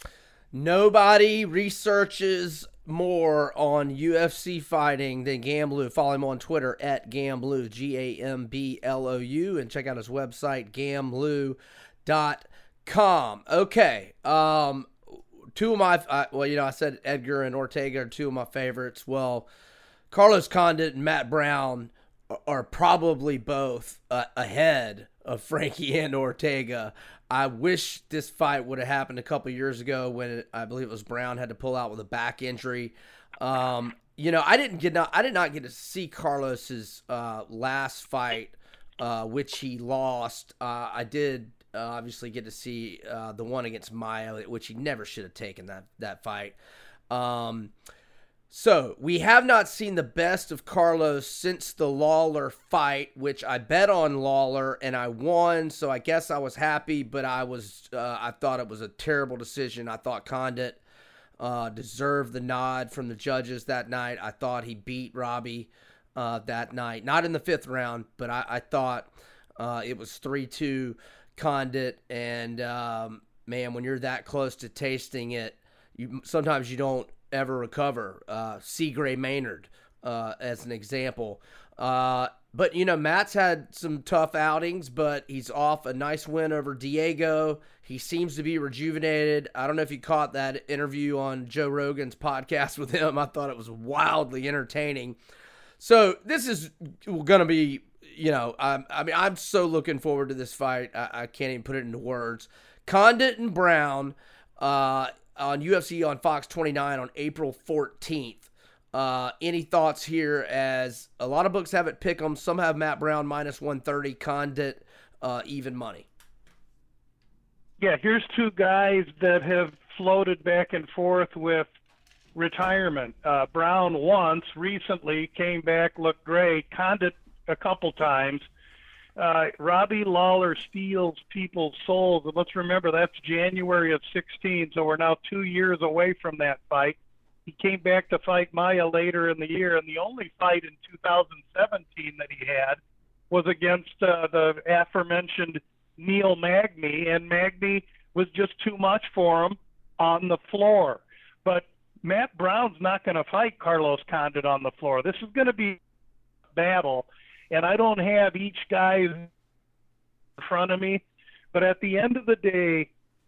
Nobody researches more on U F C fighting than Gamblou. Follow him on Twitter at Gamblou, G A M B L O U, and check out his website, gamblou dot com. Okay, um, two of my, uh, well, you know, I said Edgar and Ortega are two of my favorites. Well, Carlos Condit and Matt Brown are probably both uh, ahead of Frankie and Ortega. I wish this fight would have happened a couple years ago when it, I believe it was Brown had to pull out with a back injury. Um, you know, I didn't get not, I did not get to see Carlos's uh, last fight, uh, which he lost. Uh, I did uh, obviously get to see uh, the one against Maia, which he never should have taken that that fight. Um, So, we have not seen the best of Carlos since the Lawler fight, which I bet on Lawler and I won, so I guess I was happy, but I was uh, I thought it was a terrible decision. I thought Condit uh, deserved the nod from the judges that night. I thought he beat Robbie uh, that night. Not in the fifth round, but I, I thought uh, it was three two Condit, and um, man, when you're that close to tasting it, you sometimes you don't ever recover. uh, C. Gray Maynard uh, as an example. Uh, but, you know, Matt's had some tough outings, but he's off a nice win over Diego. He seems to be rejuvenated. I don't know if you caught that interview on Joe Rogan's podcast with him. I thought it was wildly entertaining. So this is going to be, you know, I, I mean, I'm so looking forward to this fight. I, I can't even put it into words. Condit and Brown, uh, on U F C on Fox twenty-nine on April fourteenth. Uh, any thoughts here, as a lot of books have it pick 'em. Some have Matt Brown minus one thirty, Condit uh, even money. Yeah, here's two guys that have floated back and forth with retirement. Uh, Brown once, recently, came back, looked great. Condit a couple times. Uh, Robbie Lawler steals people's souls. And let's remember, that's January of sixteen, so we're now two years away from that fight. He came back to fight Maia later in the year, and the only fight in two thousand seventeen that he had was against uh, the aforementioned Neil Magny, and Magny was just too much for him on the floor. But Matt Brown's not going to fight Carlos Condit on the floor. This is going to be a battle. And I don't have each guy in front of me, but at the end of the day,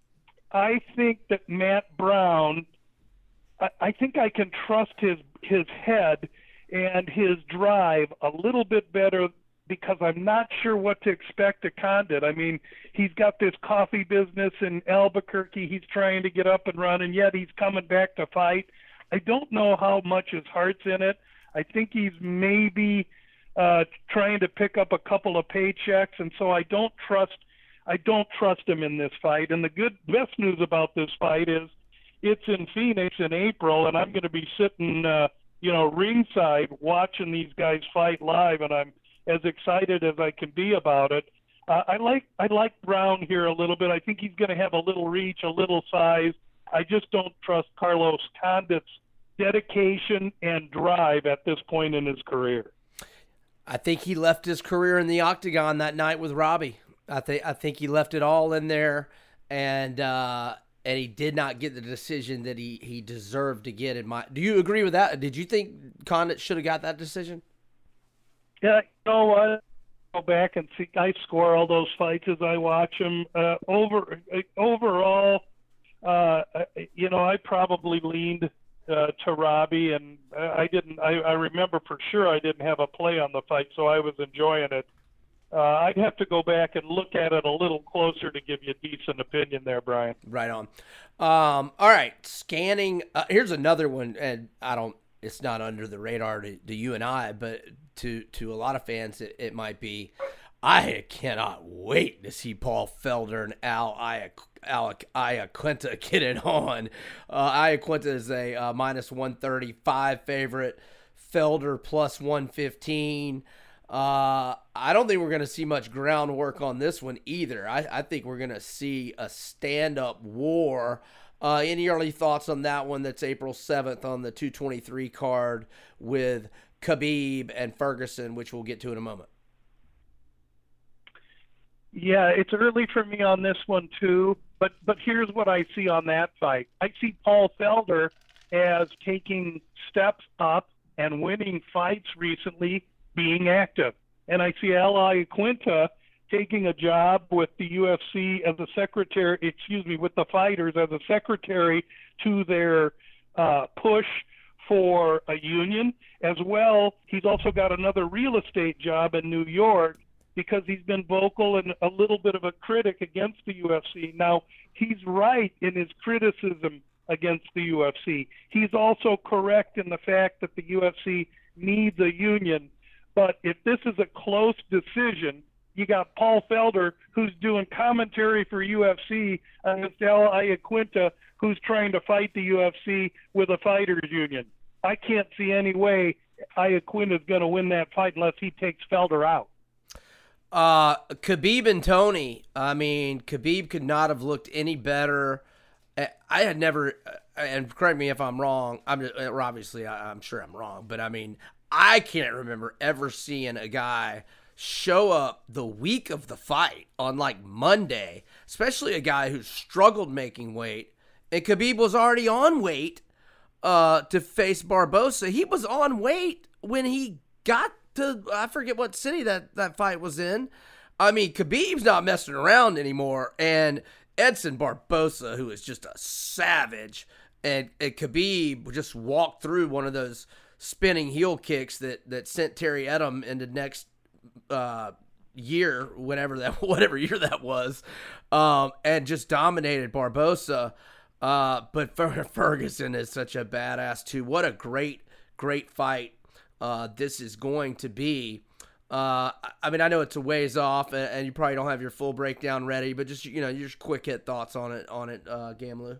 I think that Matt Brown, I, I think I can trust his his head and his drive a little bit better, because I'm not sure what to expect of Condit. I mean, he's got this coffee business in Albuquerque. He's trying to get up and run, and yet he's coming back to fight. I don't know how much his heart's in it. I think he's maybe Uh, trying to pick up a couple of paychecks, and so I don't trust I don't trust him in this fight. And the good best news about this fight is it's in Phoenix in April, and I'm going to be sitting uh, you know ringside watching these guys fight live, and I'm as excited as I can be about it. Uh, I like I like Brown here a little bit. I think he's going to have a little reach, a little size. I just don't trust Carlos Condit's dedication and drive at this point in his career. I think he left his career in the octagon that night with Robbie. I think I think he left it all in there, and uh, and he did not get the decision that he, he deserved to get. In my, do you agree with that? Did you think Condit should have got that decision? Yeah, you know what? Go back and see. I score all those fights as I watch them. Uh, over overall, uh, you know, I probably leaned Uh, to Robbie, and I didn't. I, I remember for sure I didn't have a play on the fight, so I was enjoying it. Uh, I'd have to go back and look at it a little closer to give you a decent opinion there, Brian. Right on. Um, all right, scanning. Uh, here's another one, and I don't. It's not under the radar to, to you and I, but to to a lot of fans, it, it might be. I cannot wait to see Paul Felder and Al Alec Iaquinta get it on. Uh, Iaquinta is a uh, minus one thirty-five favorite. Felder plus one fifteen. Uh, I don't think we're going to see much groundwork on this one either. I, I think we're going to see a stand-up war. Uh, any early thoughts on that one? That's April seventh on the two twenty-three card with Khabib and Ferguson, which we'll get to in a moment. Yeah, it's early for me on this one too, but but here's what I see on that fight. I see Paul Felder as taking steps up and winning fights recently, being active. And I see Al Iaquinta taking a job with the U F C as a secretary, excuse me, with the fighters as a secretary to their uh, push for a union. As well, he's also got another real estate job in New York because he's been vocal and a little bit of a critic against the U F C. Now, he's right in his criticism against the U F C. He's also correct in the fact that the U F C needs a union. But if this is a close decision, you got Paul Felder, who's doing commentary for U F C, against Al Iaquinta, who's trying to fight the U F C with a fighters union. I can't see any way Iaquinta is going to win that fight unless he takes Felder out. Uh, Khabib and Tony. I mean, Khabib could not have looked any better. I had never, and correct me if I'm wrong. I'm just, obviously I, I'm sure I'm wrong, but I mean, I can't remember ever seeing a guy show up the week of the fight on like Monday, especially a guy who struggled making weight, and Khabib was already on weight uh, to face Barbosa. He was on weight when he got to, I forget what city that, that fight was in. I mean, Khabib's not messing around anymore, and Edson Barbosa, who is just a savage, and, and Khabib just walked through one of those spinning heel kicks that, that sent Terry Edom into next uh, year, whatever that whatever year that was, um, and just dominated Barbosa. Uh, but Ferguson is such a badass too. What a great, great fight uh, this is going to be. Uh, I mean, I know it's a ways off, and, and you probably don't have your full breakdown ready, but just, you know, your quick hit thoughts on it, on it, uh, Gamlu.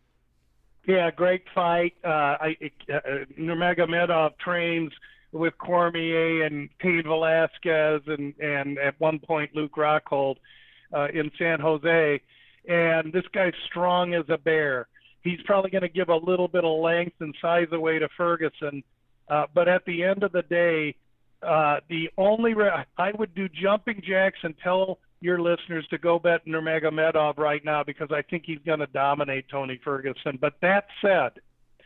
Yeah, great fight. Uh, I, uh, Nurmagomedov trains with Cormier and Cain Velasquez and, and at one point Luke Rockhold uh, in San Jose. And this guy's strong as a bear. He's probably going to give a little bit of length and size away to Ferguson. Uh, but at the end of the day, Uh, the only re- I would do jumping jacks and tell your listeners to go bet Nurmagomedov right now because I think he's going to dominate Tony Ferguson. But that said,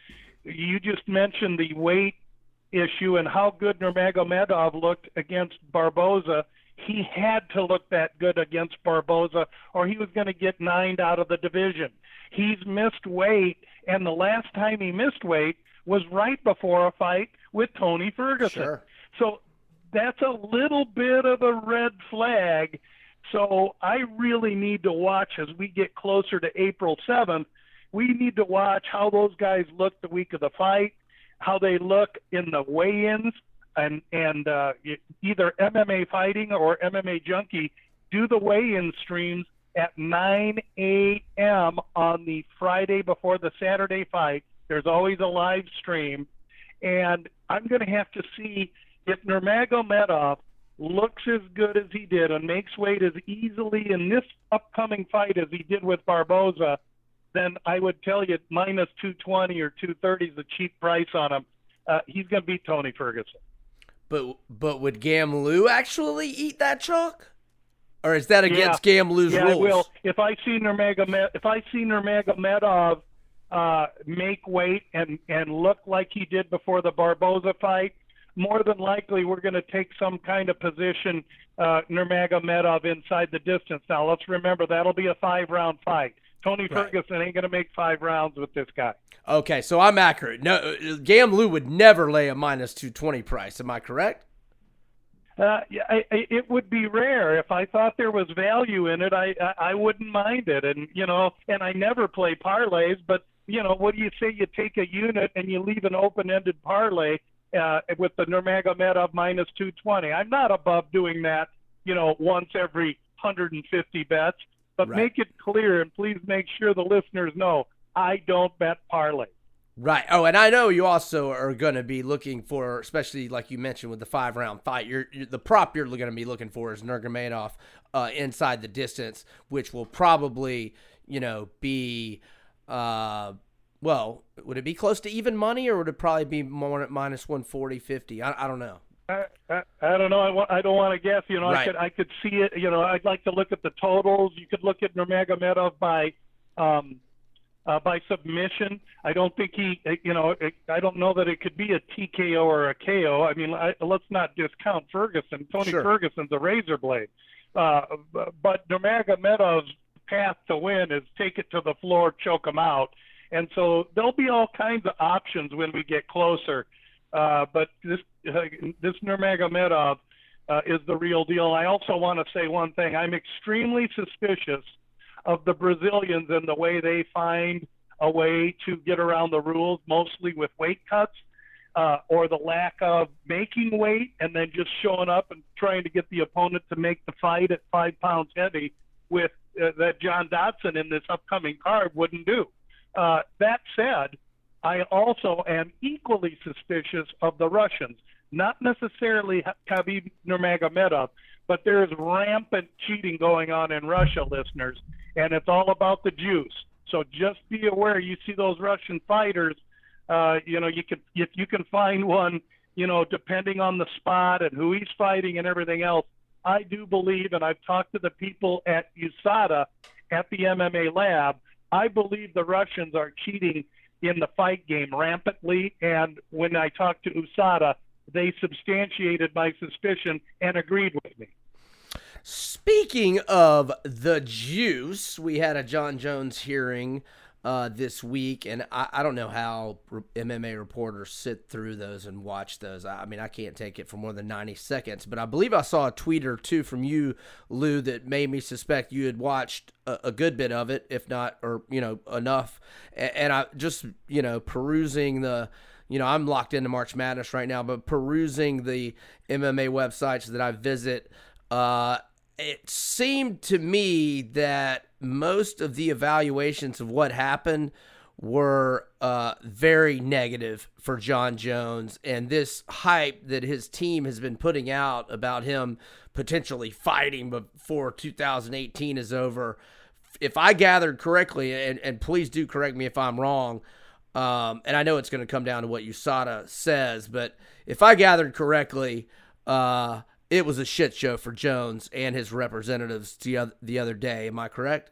you just mentioned the weight issue and how good Nurmagomedov looked against Barboza. He had to look that good against Barboza or he was going to get nined out of the division. He's missed weight, and the last time he missed weight was right before a fight with Tony Ferguson. Sure. So that's a little bit of a red flag. So I really need to watch as we get closer to April seventh. We need to watch how those guys look the week of the fight, how they look in the weigh-ins, and and uh, either M M A Fighting or M M A Junkie do the weigh-in streams at nine a.m. on the Friday before the Saturday fight. There's always a live stream, and I'm going to have to see if Nurmagomedov looks as good as he did and makes weight as easily in this upcoming fight as he did with Barboza, then I would tell you minus two twenty or two thirty is a cheap price on him. Uh, he's going to beat Tony Ferguson. But but would Gamlu actually eat that chalk? Or is that against yeah. Gamlu's yeah, rules? I will. If I see Nurmagomedov, if I see Nurmagomedov uh, make weight and, and look like he did before the Barboza fight, more than likely we're going to take some kind of position, uh, Nurmagomedov inside the distance. Now, let's remember, that'll be a five-round fight. Tony Right. Ferguson ain't going to make five rounds with this guy. Okay, so I'm accurate. No, Gamlu would never lay a minus two twenty price. Am I correct? Uh, yeah, I, I, it would be rare. If I thought there was value in it, I, I I wouldn't mind it. And, you know, and I never play parlays, but, you know, what do you say? You take a unit and you leave an open-ended parlay uh, with the Nurmagomedov minus two twenty. I'm not above doing that, you know, once every one hundred fifty bets. But Right. make it clear, and please make sure the listeners know, I don't bet parlay. Right. Oh, and I know you also are going to be looking for, especially like you mentioned with the five round fight. You're, you're the prop you're going to be looking for is Nurmagomedov uh, inside the distance, which will probably, you know, be, uh, well, would it be close to even money, or would it probably be more at minus one forty, fifty? I, I don't know. I, I, I don't know. I, wa- I don't want to guess. You know, Right. I could I could see it. You know, I'd like to look at the totals. You could look at Nurmagomedov by um, uh, by submission. I don't think he. You know, it, I don't know that it could be a T K O or a K O. I mean, I, let's not discount Ferguson. Tony Sure. Ferguson's a razor blade. Uh, but Nurmagomedov's path to win is take it to the floor, choke him out. And so there'll be all kinds of options when we get closer. Uh, but this uh, this Nurmagomedov uh, is the real deal. I also want to say one thing. I'm extremely suspicious of the Brazilians and the way they find a way to get around the rules, mostly with weight cuts uh, or the lack of making weight and then just showing up and trying to get the opponent to make the fight at five pounds heavy with uh, that John Dodson in this upcoming card wouldn't do. Uh, that said, I also am equally suspicious of the Russians, not necessarily Khabib Nurmagomedov, but there is rampant cheating going on in Russia, listeners, and it's all about the juice. So just be aware. You see those Russian fighters, uh, you know, you can if you can find one, you know, depending on the spot and who he's fighting and everything else. I do believe, and I've talked to the people at U S A D A at the M M A lab, I believe the Russians are cheating in the fight game rampantly, and when I talked to U S A D A, they substantiated my suspicion and agreed with me. Speaking of the juice, we had a John Jones hearing uh, this week, and I, I don't know how M M A reporters sit through those and watch those. I, I mean, I can't take it for more than ninety seconds, but I believe I saw a tweet or two from you, Lou, that made me suspect you had watched a, a good bit of it, if not, or, you know, enough. And, and I just, you know, perusing the, you know, I'm locked into March Madness right now, but perusing the M M A websites that I visit, uh, it seemed to me that most of the evaluations of what happened were uh, very negative for John Jones, and this hype that his team has been putting out about him potentially fighting before two thousand eighteen is over. If I gathered correctly, and, and please do correct me if I'm wrong, um, and I know it's going to come down to what U S A D A says, but if I gathered correctly, uh, it was a shit show for Jones and his representatives the other, the other day. Am I correct?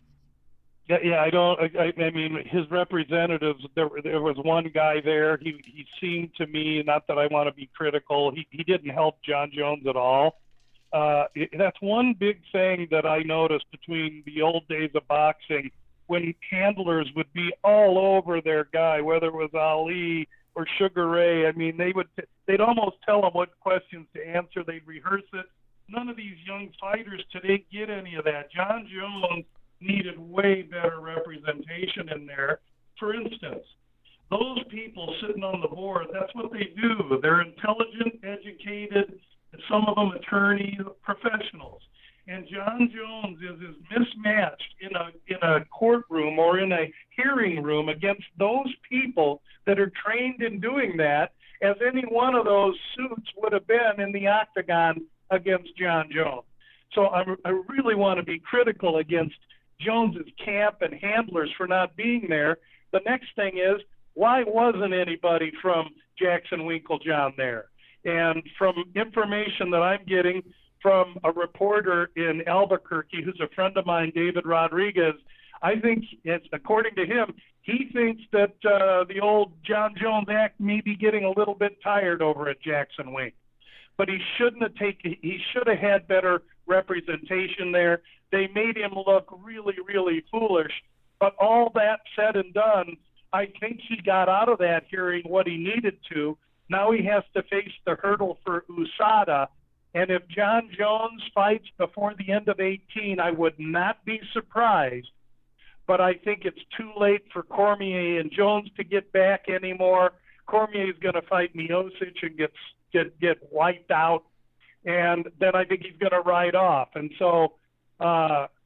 Yeah, yeah. I don't. I, I mean, his representatives. There, there was one guy there. He, he seemed to me, not that I want to be critical. He, he didn't help John Jones at all. Uh, it, that's one big thing that I noticed between the old days of boxing, when handlers would be all over their guy, whether it was Ali or Sugar Ray. I mean, they would. They'd almost tell them what questions to answer. They'd rehearse it. None of these young fighters today get any of that. John Jones needed way better representation in there. For instance, those people sitting on the board, that's what they do. They're intelligent, educated, some of them attorneys, professionals. And John Jones is, is mismatched in a in a courtroom or in a hearing room against those people that are trained in doing that, as any one of those suits would have been in the octagon against John Jones. So I, I really want to be critical against Jones's camp and handlers for not being there. The next thing is, why wasn't anybody from Jackson Winklejohn there? And from information that I'm getting from a reporter in Albuquerque, who's a friend of mine, David Rodriguez, I think, it's, according to him, he thinks that uh, the old John Jones act may be getting a little bit tired over at Jackson Wink. But he shouldn't have taken, he should have had better representation there. They made him look really, really foolish. But all that said and done, I think he got out of that hearing what he needed to. Now he has to face the hurdle for U S A D A. And if John Jones fights before the end of eighteen, I would not be surprised. But I think it's too late for Cormier and Jones to get back anymore. Cormier is going to fight Miocic and get, get, get wiped out. And then I think he's going to ride off. And so uh,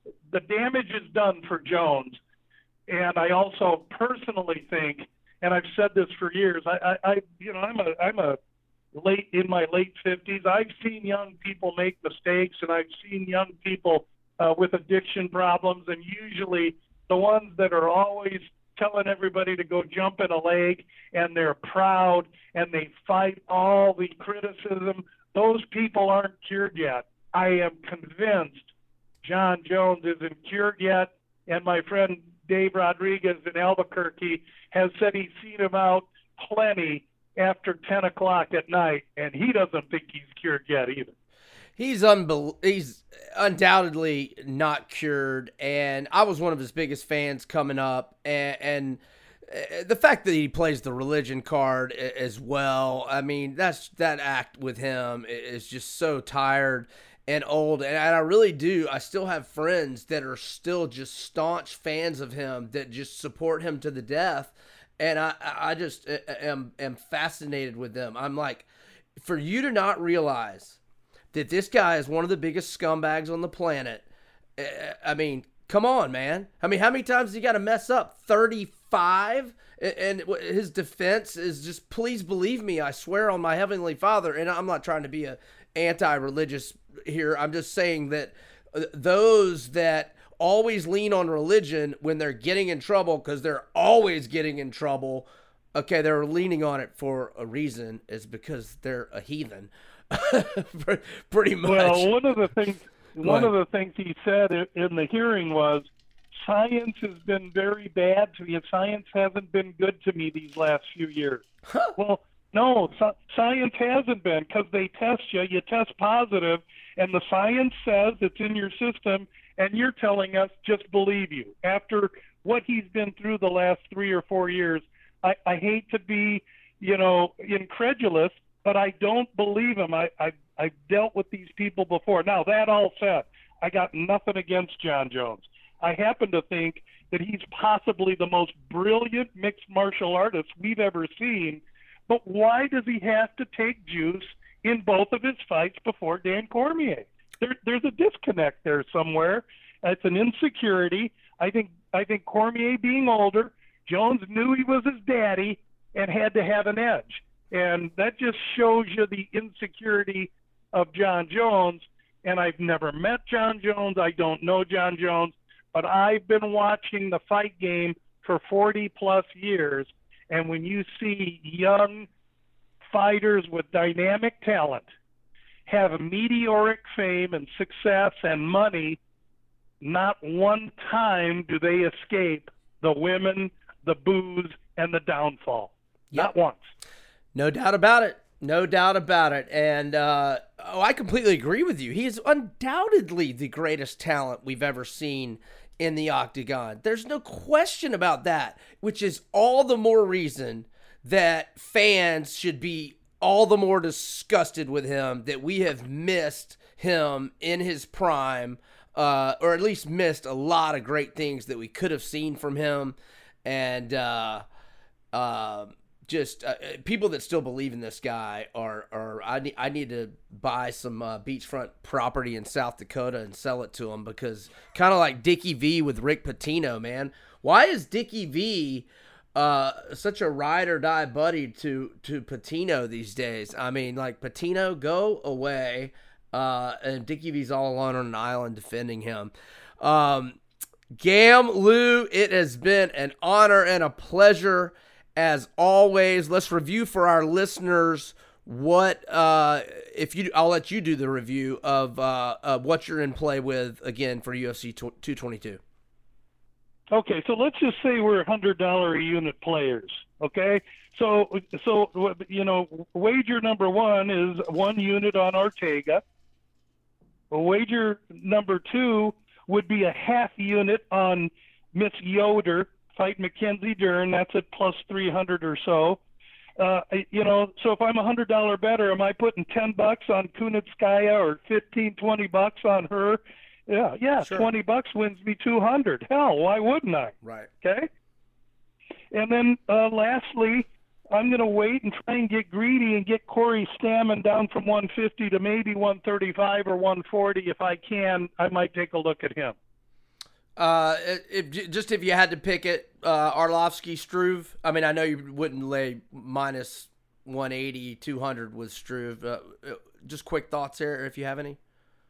the damage is done for Jones. And I also personally think, and I've said this for years, I, I, I you know, I'm a, I'm a late in my late fifties. I've seen young people make mistakes, and I've seen young people uh, with addiction problems, and usually the ones that are always telling everybody to go jump in a lake, and they're proud, and they fight all the criticism, those people aren't cured yet. I am convinced John Jones isn't cured yet, and my friend Dave Rodriguez in Albuquerque has said he's seen him out plenty after ten o'clock at night, and he doesn't think he's cured yet either. He's unbel- he's undoubtedly not cured, and I was one of his biggest fans coming up, and, and the fact that he plays the religion card as well, I mean, that's that act with him is just so tired and old, and I really do. I still have friends that are still just staunch fans of him that just support him to the death, and I, I just am, am fascinated with them. I'm like, for you to not realize that this guy is one of the biggest scumbags on the planet, I mean, come on, man. I mean, how many times has he got to mess up? thirty-five? And his defense is just, please believe me, I swear on my Heavenly Father, and I'm not trying to be a anti-religious here. I'm just saying that those that always lean on religion when they're getting in trouble, because they're always getting in trouble, okay, they're leaning on it for a reason, is because they're a heathen. Pretty much. Well, one of the things one ahead. of the things he said in the hearing was, science has been very bad to me, and science hasn't been good to me these last few years. Huh. Well, no, so, science hasn't been, because they test you, you test positive, and the science says it's in your system, and you're telling us just believe you. After what he's been through the last three or four years, I, I hate to be, you know, incredulous, but I don't believe him. I, I, I've dealt with these people before. Now, that all said, I got nothing against John Jones. I happen to think that he's possibly the most brilliant mixed martial artist we've ever seen, but why does he have to take juice in both of his fights before Dan Cormier? There, there's a disconnect there somewhere. It's an insecurity. I think, I think Cormier being older, Jones knew he was his daddy and had to have an edge. And that just shows you the insecurity of John Jones. And I've never met John Jones. I don't know John Jones. But I've been watching the fight game for forty plus years. And when you see young fighters with dynamic talent have a meteoric fame and success and money, not one time do they escape the women, the booze, and the downfall. Yep. Not once. No doubt about it. No doubt about it. And uh, oh, I completely agree with you. He is undoubtedly the greatest talent we've ever seen in the octagon. There's no question about that, which is all the more reason that fans should be all the more disgusted with him that we have missed him in his prime, uh, or at least missed a lot of great things that we could have seen from him. And uh, uh, just uh, people that still believe in this guy are, are I need, I need to buy some uh, beachfront property in South Dakota and sell it to him, because kind of like Dickie V with Rick Pitino, man. Why is Dickie V uh, such a ride or die buddy to, to Pitino these days? I mean, like, Pitino, go away. Uh, and Dickie V's all alone on an island defending him. Um, Gam, Lou, it has been an honor and a pleasure as always. Let's review for our listeners what, uh, if you, I'll let you do the review of, uh, of what you're in play with again for U F C two twenty-two. Okay, so let's just say we're one hundred dollars a unit players, okay? So, so you know, wager number one is one unit on Ortega. Wager number two would be a half unit on Miss Yoder, fight Mackenzie Dern. That's at plus three hundred or so. Uh, you know, so if I'm a one hundred dollars better, am I putting ten bucks on Kunitskaya or fifteen, twenty bucks on her? Yeah, yeah, Sure. twenty bucks wins me two hundred. Hell, why wouldn't I? Right. Okay? And then uh, lastly, I'm going to wait and try and get greedy and get Corey Stammen down from one fifty to maybe one thirty-five or one forty. If I can, I might take a look at him. Uh, if just if you had to pick it, uh, Arlovsky, Struve. I mean, I know you wouldn't lay minus one eighty, two hundred with Struve. Uh, just quick thoughts there, if you have any.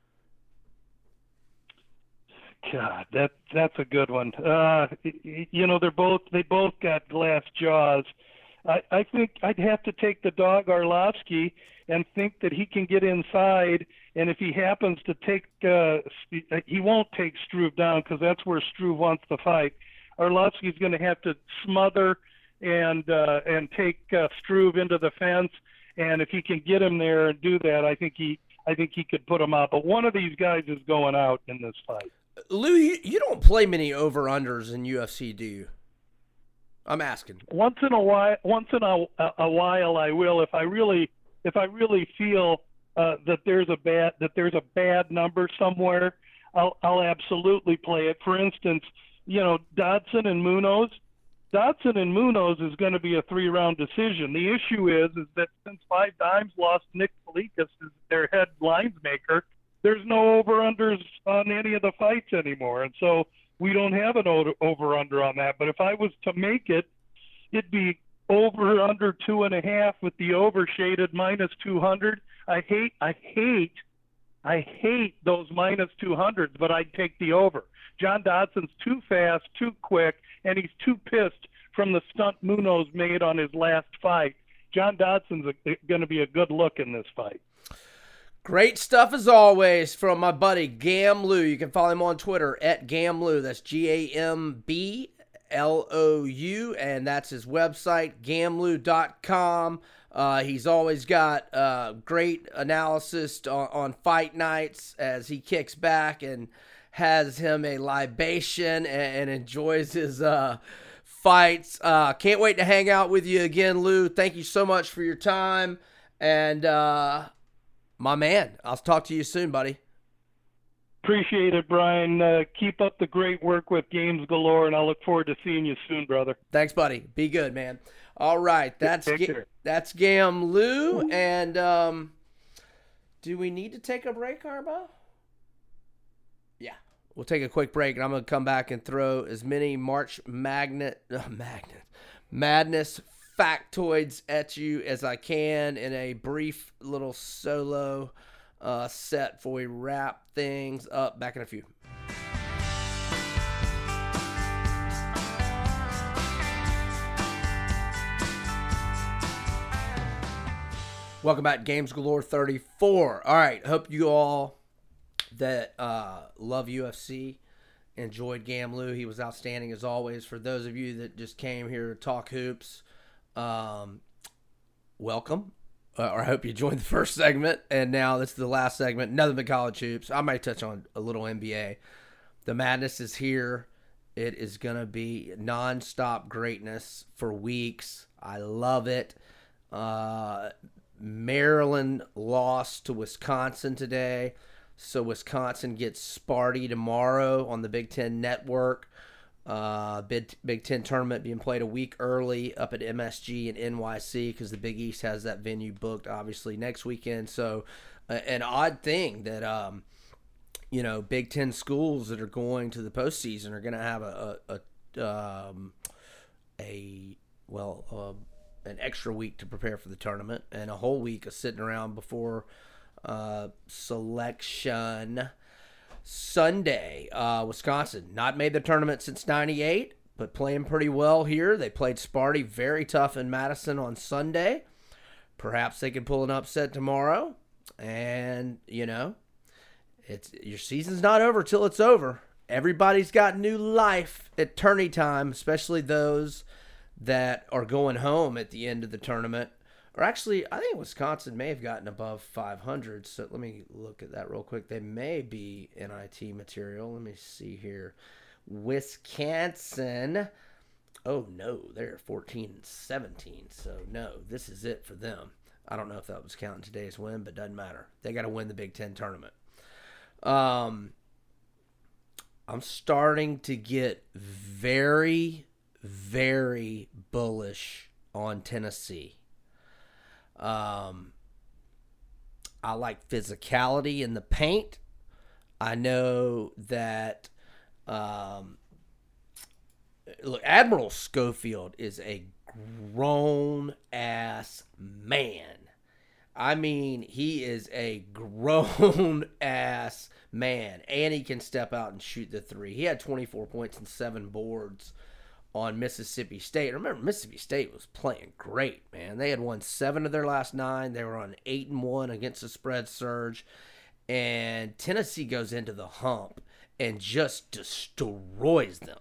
God, that that's a good one. Uh, you know, they're both they both got glass jaws. I, I think I'd have to take the dog Arlovsky and think that he can get inside. And if he happens to take, uh, he won't take Struve down because that's where Struve wants to fight. Arlovsky's going to have to smother and uh, and take uh, Struve into the fence. And if he can get him there and do that, I think he I think he could put him out. But one of these guys is going out in this fight. Lou, you, you don't play many over-unders in U F C, do you? I'm asking. Once in a while, once in a, a while, I will. If I really, if I really feel uh, that there's a bad that there's a bad number somewhere, I'll I'll absolutely play it. For instance, you know, Dodson and Munoz. Dodson and Munoz is going to be a three-round decision. The issue is is that since Five Dimes lost Nick Felikas as their head lines maker, there's no over-unders on any of the fights anymore. And so we don't have an over-under on that. But if I was to make it, it'd be over-under two and a half with the over-shaded minus two hundred. I hate, I hate, I hate those minus two hundreds, but I'd take the over. John Dodson's too fast, too quick, and he's too pissed from the stunt Munoz made on his last fight. John Dodson's going to be a good look in this fight. Great stuff as always from my buddy Gam Lou. You can follow him on Twitter at Gam Lou. That's G A M B L O U, and that's his website, gamlou dot com. Uh, he's always got uh, great analysis on, on fight nights as he kicks back and has him a libation and, and enjoys his uh, fights. Uh, can't wait to hang out with you again, Lou. Thank you so much for your time. And, uh, my man, I'll talk to you soon, buddy. Appreciate it, Brian. Uh, keep up the great work with Games Galore, and I look forward to seeing you soon, brother. Thanks, buddy. Be good, man. All right, that's Take Ga- care. that's Gam Lou. And um, do we need to take a break, Arbo? Yeah, we'll take a quick break, and I'm going to come back and throw as many March Magnet, uh, Magnet Madness factoids at you as I can in a brief little solo uh, set before we wrap things up. Back in a few. Welcome back to Games Galore thirty-four. All right, hope you all that uh, love U F C enjoyed Gam Lou. He was outstanding as always. For those of you that just came here to talk hoops, um, welcome. Uh, or I hope you joined the first segment, and now this is the last segment. Nothing but college hoops. I might touch on a little N B A. The madness is here. It is going to be nonstop greatness for weeks. I love it. Uh, Maryland lost to Wisconsin today, so Wisconsin gets Sparty tomorrow on the Big Ten Network. Uh, Big, Big Ten tournament being played a week early up at M S G in N Y C because the Big East has that venue booked, obviously, next weekend. So, uh, an odd thing that, um, you know, Big Ten schools that are going to the postseason are going to have a, a, a, um, a well, uh, an extra week to prepare for the tournament and a whole week of sitting around before uh, selection. Sunday, uh, Wisconsin, not made the tournament since ninety-eight, but playing pretty well here. They played Sparty very tough in Madison on Sunday. Perhaps they can pull an upset tomorrow. And, you know, it's your season's not over till it's over. Everybody's got new life at tourney time, especially those that are going home at the end of the tournament. Or actually, I think Wisconsin may have gotten above five hundred. So let me look at that real quick. They may be N I T material. Let me see here. Wisconsin. Oh, no. They're fourteen and seventeen. So, no, this is it for them. I don't know if that was counting today's win, but doesn't matter. They got to win the Big Ten tournament. Um, I'm starting to get very, very bullish on Tennessee. Um, I like physicality in the paint. I know that Um, look, Admiral Schofield is a grown ass man. I mean, he is a grown ass man, and he can step out and shoot the three. He had twenty-four points and seven boards on Mississippi State. Remember, Mississippi State was playing great, man. They had won seven of their last nine. They were on eight and one against the spread surge, and Tennessee goes into the hump and just destroys them.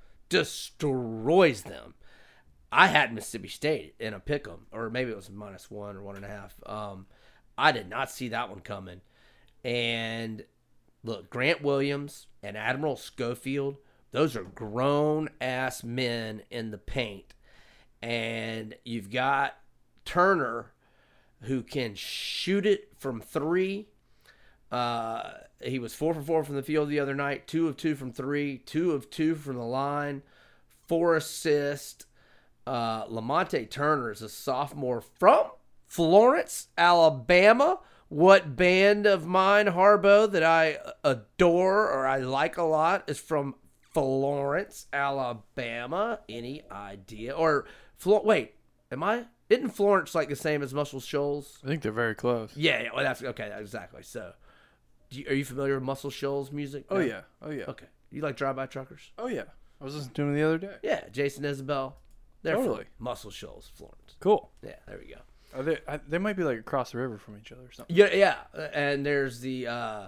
Destroys them. I had Mississippi State in a pick 'em, or maybe it was minus one or one and a half. Um, I did not see that one coming. And look, Grant Williams and Admiral Schofield, those are grown-ass men in the paint. And you've got Turner, who can shoot it from three. Uh, he was four for four from the field the other night, two of two from three, two of two from the line, four assists. Uh, Lamonte Turner is a sophomore from Florence, Alabama. What band of mine, Harbo, that I adore or I like a lot is from Florence, Alabama. Any idea? Or, Flo- wait, am I? Isn't Florence like the same as Muscle Shoals? I think they're very close. Yeah, yeah, well, that's okay, exactly. So, do you, are you familiar with Muscle Shoals music? Oh No? yeah. Oh yeah. Okay. You like Drive-By Truckers? Oh yeah. I was listening to them the other day. Yeah, Jason Isabel. They're Totally. from Muscle Shoals, Florence. Cool. Yeah, there we go. Are they? I, they might be like across the river from each other or something. Yeah, yeah. And there's the uh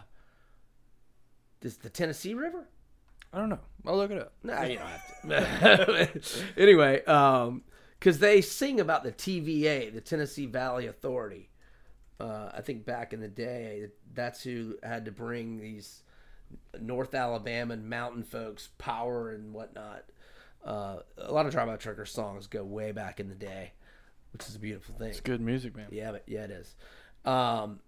this the Tennessee River? I don't know. I'll look it up. Nah, you don't have to. Anyway, um, because they sing about the T V A, the Tennessee Valley Authority. Uh, I think back in the day, that's who had to bring these North Alabama and mountain folks power and whatnot. Uh, a lot of Drive-By Trucker songs go way back in the day, which is a beautiful thing. It's good music, man. Yeah, but yeah, it is. Um,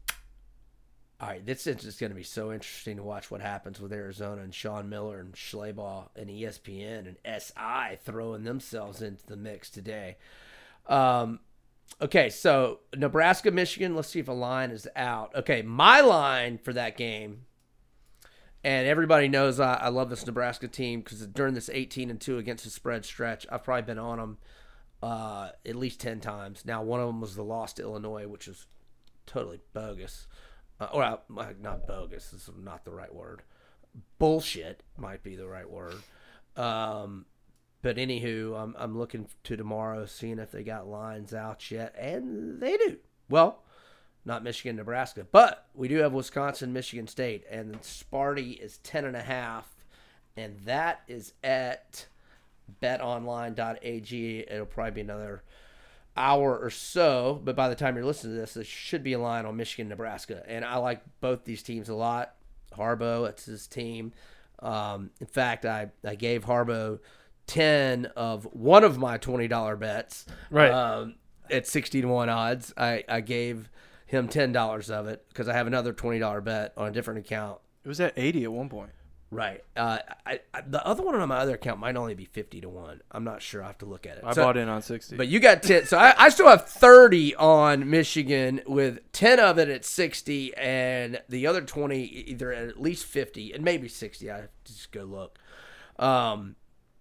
all right, this is just going to be so interesting to watch what happens with Arizona and Sean Miller and Schleybaugh and E S P N and S I throwing themselves into the mix today. Um, okay, so Nebraska, Michigan. Let's see if a line is out. Okay, my line for that game, and everybody knows I, I love this Nebraska team because during this eighteen and two against the spread stretch, I've probably been on them uh, at least ten times. Now, one of them was the loss to Illinois, which is totally bogus. Uh, or uh, not bogus. This is not the right word. Bullshit might be the right word. Um, but anywho, I'm I'm looking to tomorrow, seeing if they got lines out yet, and they do. Well, not Michigan, Nebraska, but we do have Wisconsin, Michigan State, and Sparty is ten and a half, and that is at bet online dot a g. It'll probably be another hour or so, but by the time you're listening to this, there should be a line on Michigan, Nebraska, and I like both these teams a lot. Harbaugh, it's his team. Um, in fact, I, I gave Harbaugh ten of one of my twenty dollars bets. Right. Um, at sixty to one odds. I, I gave him ten dollars of it because I have another twenty dollars bet on a different account. It was at eighty at one point. Right. Uh, I, I, the other one on my other account might only be fifty to one. I'm not sure. I have to look at it. I So- bought in on sixty. But you got ten. So I, I still have thirty on Michigan with ten of it at sixty and the other twenty either at least fifty and maybe sixty. I have to just go look. Um,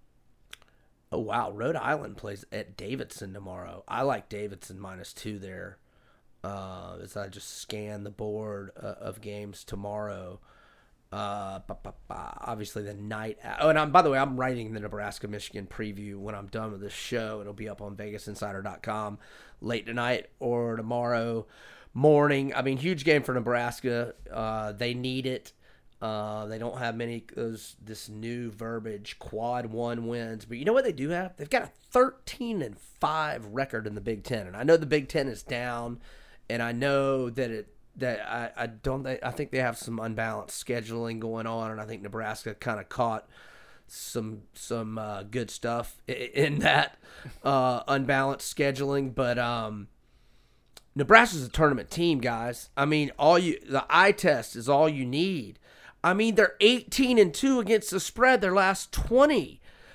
oh, wow. Rhode Island plays at Davidson tomorrow. I like Davidson minus two there uh, as I just scan the board uh, of games tomorrow. Uh, ba, ba, ba. Obviously the night. Oh, and I'm, by the way, I'm writing the Nebraska Michigan preview when I'm done with this show. It'll be up on Vegas Insider dot com late tonight or tomorrow morning. I mean, huge game for Nebraska. Uh, they need it. Uh, they don't have many those this new verbiage quad one wins, but you know what they do have? They've got a thirteen and five record in the Big Ten, and I know the Big Ten is down, and I know that it. That I, I don't I think they have some unbalanced scheduling going on, and I think Nebraska kind of caught some some uh, good stuff in that uh, unbalanced scheduling. But um, Nebraska's a tournament team, guys. I mean, all you the eye test is all you need. I mean, they're eighteen and two against the spread their last twenty.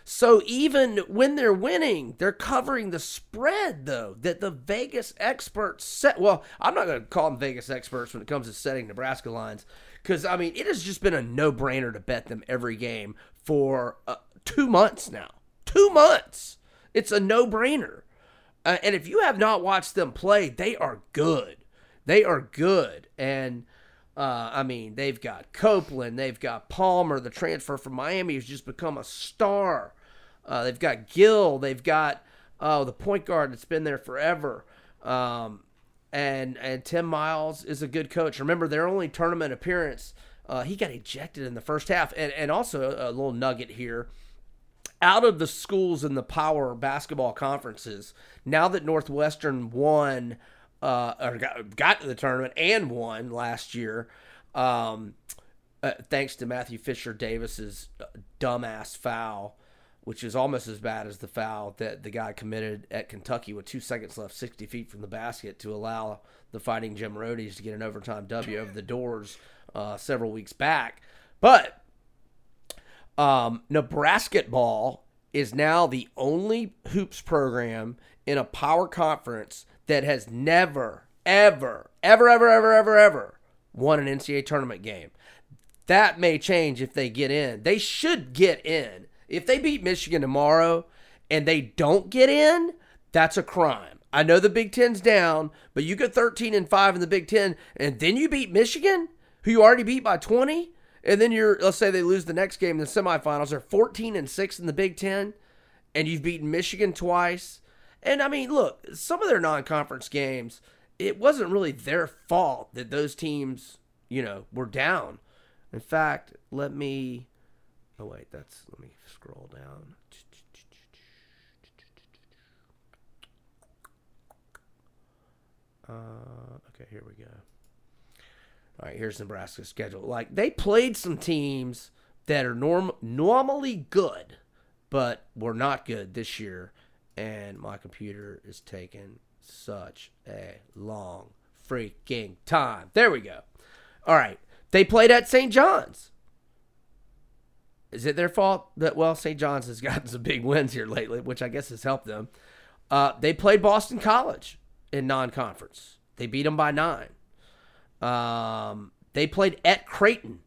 So even when they're winning, they're covering the spread, though, that the Vegas experts set. Well, I'm not going to call them Vegas experts when it comes to setting Nebraska lines, because, I mean, it has just been a no-brainer to bet them every game for uh, two months now. Two months. It's a no-brainer. Uh, and if you have not watched them play, they are good. They are good. And, uh, I mean, they've got Copeland. They've got Palmer, the transfer from Miami, who's just become a star. Uh, they've got Gill. They've got oh, the point guard that's been there forever. Um, and and Tim Miles is a good coach. Remember, their only tournament appearance, uh, he got ejected in the first half. And, and also a little nugget here. Out of the schools in the power basketball conferences, now that Northwestern won uh, or got, got to the tournament and won last year, um, uh, thanks to Matthew Fisher Davis's dumbass foul, which is almost as bad as the foul that the guy committed at Kentucky with two seconds left, sixty feet from the basket, to allow the Fighting Jim Roadies to get an overtime W over the Doors uh, several weeks back. But Um, Nebraska ball is now the only hoops program in a power conference that has never, ever, ever, ever, ever, ever, ever won an N C double A tournament game. That may change if they get in. They should get in. If they beat Michigan tomorrow and they don't get in, that's a crime. I know the Big Ten's down, but you get thirteen and five in the Big Ten, and then you beat Michigan, who you already beat by twenty. And then you're, let's say they lose the next game in the semifinals. They're fourteen and six in the Big Ten, and you've beaten Michigan twice. And I mean, look, some of their non-conference games, it wasn't really their fault that those teams, you know, were down. In fact, let me, oh wait, that's, let me scroll down. Uh, okay, here we go. All right, here's Nebraska's schedule. Like, they played some teams that are norm- normally good, but were not good this year. And my computer is taking such a long freaking time. There we go. All right, they played at Saint John's. Is it their fault that, well, Saint John's has gotten some big wins here lately, which I guess has helped them. Uh, they played Boston College in non-conference. They beat them by nine. Um, they played at Creighton.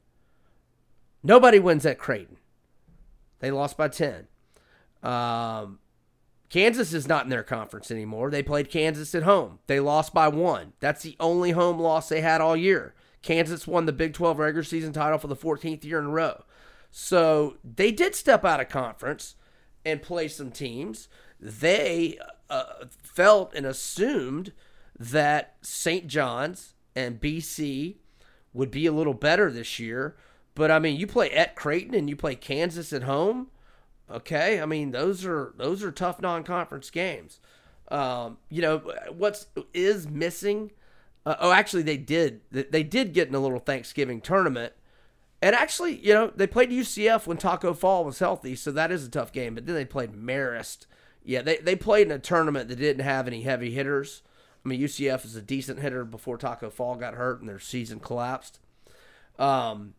Nobody wins at Creighton. They lost by ten. Um, Kansas is not in their conference anymore. They played Kansas at home. They lost by one. That's the only home loss they had all year. Kansas won the Big twelve regular season title for the fourteenth year in a row. So they did step out of conference and play some teams. They uh, felt and assumed that Saint John's and B C would be a little better this year. But, I mean, you play at Creighton and you play Kansas at home. Okay? I mean, those are those are tough non-conference games. Um, you know, what's is missing? Uh, oh, actually, they did. They did get in a little Thanksgiving tournament. And actually, you know, they played U C F when Taco Fall was healthy, so that is a tough game. But then they played Marist. Yeah, they, they played in a tournament that didn't have any heavy hitters. I mean, U C F is a decent hitter before Taco Fall got hurt and their season collapsed. Um,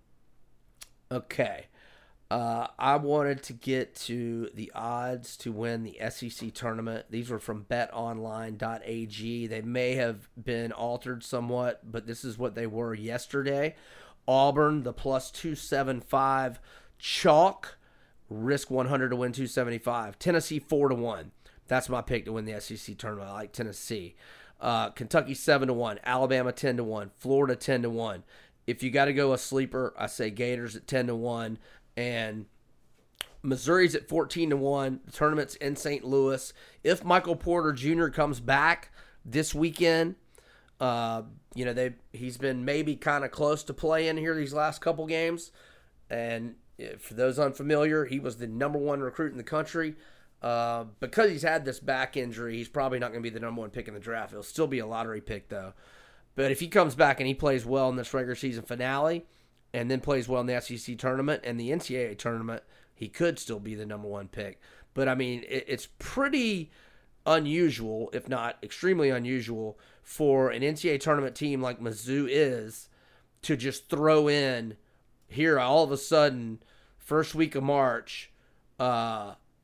okay. Uh, I wanted to get to the odds to win the S E C tournament. These were from bet online dot a g. They may have been altered somewhat, but this is what they were yesterday. Auburn, the plus two seventy-five. Chalk, risk one hundred to win two seventy-five. Tennessee, four to one. That's my pick to win the S E C tournament. I like Tennessee. Uh, Kentucky seven to one, Alabama ten to one, Florida ten to one. If you got to go a sleeper, I say Gators at ten to one, and Missouri's at fourteen to one. The tournament's in Saint Louis. If Michael Porter Junior comes back this weekend, uh, you know they he's been maybe kind of close to playing here these last couple games. And for those unfamiliar, he was the number one recruit in the country. Uh, because he's had this back injury, he's probably not going to be the number one pick in the draft. He'll still be a lottery pick, though. But if he comes back and he plays well in this regular season finale and then plays well in the S E C tournament and the N C double A tournament, he could still be the number one pick. But, I mean, it, it's pretty unusual, if not extremely unusual, for an N C double A tournament team like Mizzou is to just throw in here all of a sudden, first week of March, uh,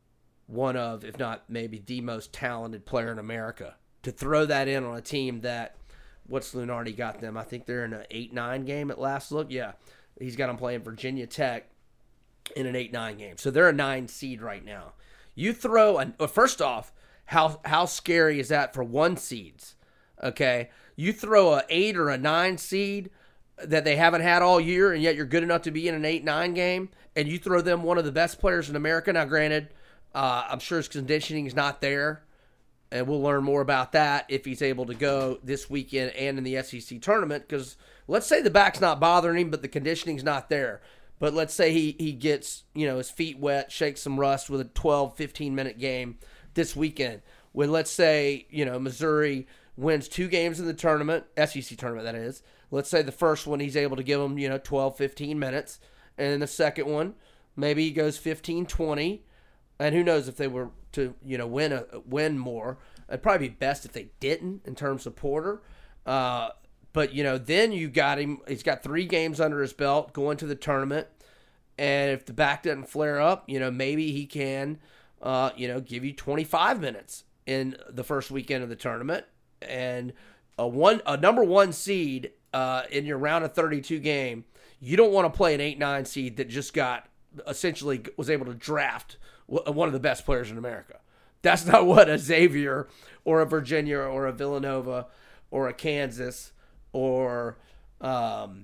one of, if not maybe the most talented player in America. To throw that in on a team that, what's Lunardi got them? I think they're in an eight nine game at last look. Yeah, he's got them playing Virginia Tech in an eight nine game. So they're a nine seed right now. You throw, an, well, first off, how how scary is that for one seeds? Okay, you throw a eight or a nine seed that they haven't had all year, and yet you're good enough to be in an eight nine game, and you throw them one of the best players in America. Now, granted, uh, I'm sure his conditioning is not there, and we'll learn more about that if he's able to go this weekend and in the S E C tournament, because let's say the back's not bothering him, but the conditioning's not there. But let's say he, he gets, you know, his feet wet, shakes some rust with a twelve, fifteen-minute game this weekend. When, let's say, you know, Missouri wins two games in the tournament, S E C tournament that is. Let's say the first one he's able to give them, you know, twelve, fifteen minutes. And then the second one, maybe he goes fifteen, twenty. And who knows if they were to, you know, win a, win more. It'd probably be best if they didn't in terms of Porter. Uh, but, you know, then you got him. He's got three games under his belt going to the tournament. And if the back doesn't flare up, you know, maybe he can, uh, you know, give you twenty-five minutes in the first weekend of the tournament. And a one, a number one seed uh, in your round of thirty-two game, you don't want to play an eight nine seed that just got, essentially was able to draft one of the best players in America. That's not what a Xavier or a Virginia or a Villanova or a Kansas or um,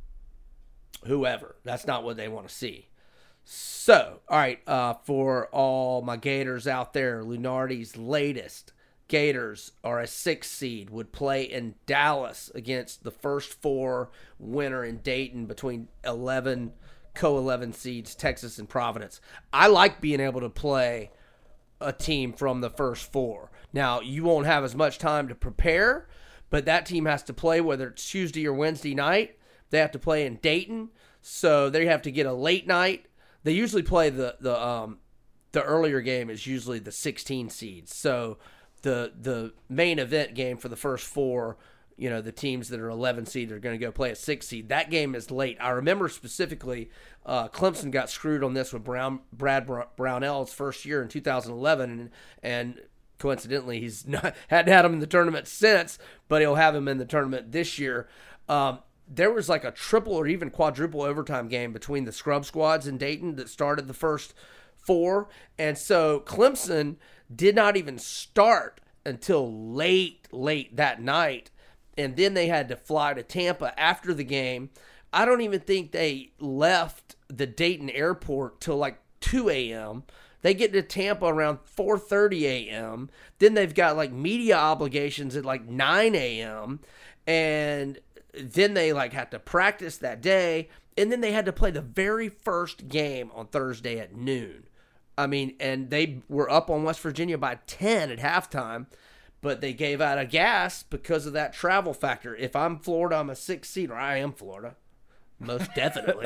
whoever. That's not what they want to see. So, all right, uh, for all my Gators out there, Lunardi's latest Gators are a six seed, would play in Dallas against the first four winner in Dayton between eleven, co eleven seeds, Texas and Providence. I like being able to play a team from the first four. Now, you won't have as much time to prepare, but that team has to play whether it's Tuesday or Wednesday night. They have to play in Dayton, so they have to get a late night. They usually play the the um the earlier game is usually the sixteen seeds. So the the main event game for the first four, you know, the teams that are eleven seed are going to go play a six seed. That game is late. I remember specifically uh, Clemson got screwed on this with Brown Brad Brownell's first year in two thousand eleven, and and coincidentally he's not hadn't had him in the tournament since, but he'll have him in the tournament this year. Um, there was like a triple or even quadruple overtime game between the scrub squads in Dayton that started the first four. And so Clemson did not even start until late, late that night. And then they had to fly to Tampa after the game. I don't even think they left the Dayton airport till like two a.m. They get to Tampa around four thirty a.m. Then they've got like media obligations at like nine a.m. And then they like had to practice that day, and then they had to play the very first game on Thursday at noon. I mean, and they were up on West Virginia by ten at halftime, but they gave out a gas because of that travel factor. If I'm Florida, I'm a six seed, or I am Florida, most definitely.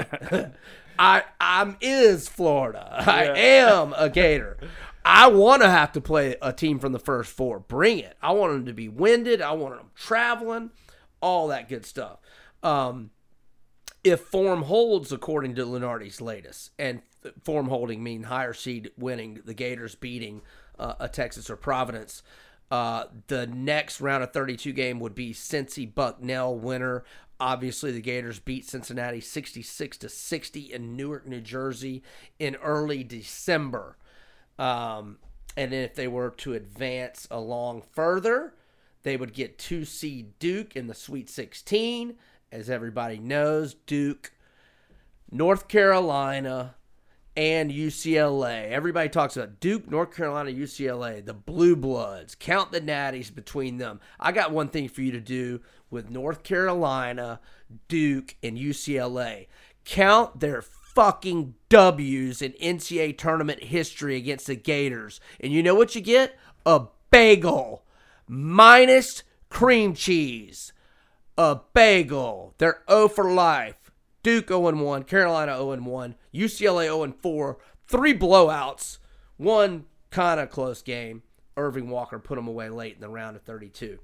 I I'm is Florida. I am a Gator. I want to have to play a team from the first four. Bring it. I want them to be winded. I want them traveling. All that good stuff. Um, if form holds according to Lunardi's latest, and form holding mean higher seed winning, the Gators beating uh, a Texas or Providence, uh, the next round of thirty-two game would be Cincy Bucknell winner. Obviously, the Gators beat Cincinnati sixty-six to sixty in Newark, New Jersey in early December. Um, and then if they were to advance along further, they would get two seed Duke in the Sweet sixteen. As everybody knows, Duke, North Carolina, and U C L A. Everybody talks about Duke, North Carolina, U C L A, the Blue Bloods. Count the natties between them. I got one thing for you to do with North Carolina, Duke, and U C L A. Count their fucking W's in N C double A tournament history against the Gators. And you know what you get? A bagel. Minus cream cheese. A bagel. They're zero for life. Duke zero and one. Carolina zero and one. U C L A zero and four. Three blowouts. One kind of close game. Irving Walker put them away late in the round of thirty-two.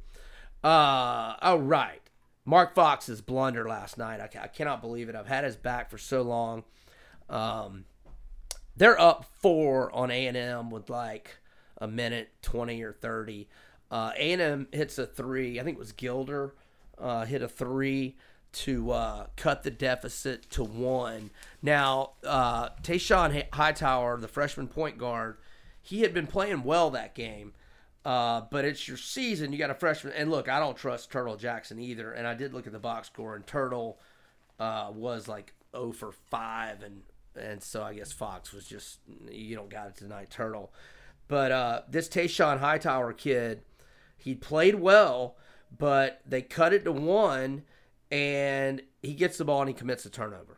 Uh, all right. Mark Fox's blunder last night. I, I cannot believe it. I've had his back for so long. Um, they're up four on A and M with like a minute twenty or thirty. Uh, A and M hits a three. I think it was Gilder uh, hit a three to uh, cut the deficit to one. Now, uh, Tayshawn Hightower, the freshman point guard, he had been playing well that game. Uh, but it's your season. You got a freshman. And look, I don't trust Turtle Jackson either. And I did look at the box score, and Turtle uh, was like oh for five. And, and so I guess Fox was just, you don't got it tonight, Turtle. But uh, this Tayshawn Hightower kid, he played well, but they cut it to one, and he gets the ball and he commits a turnover.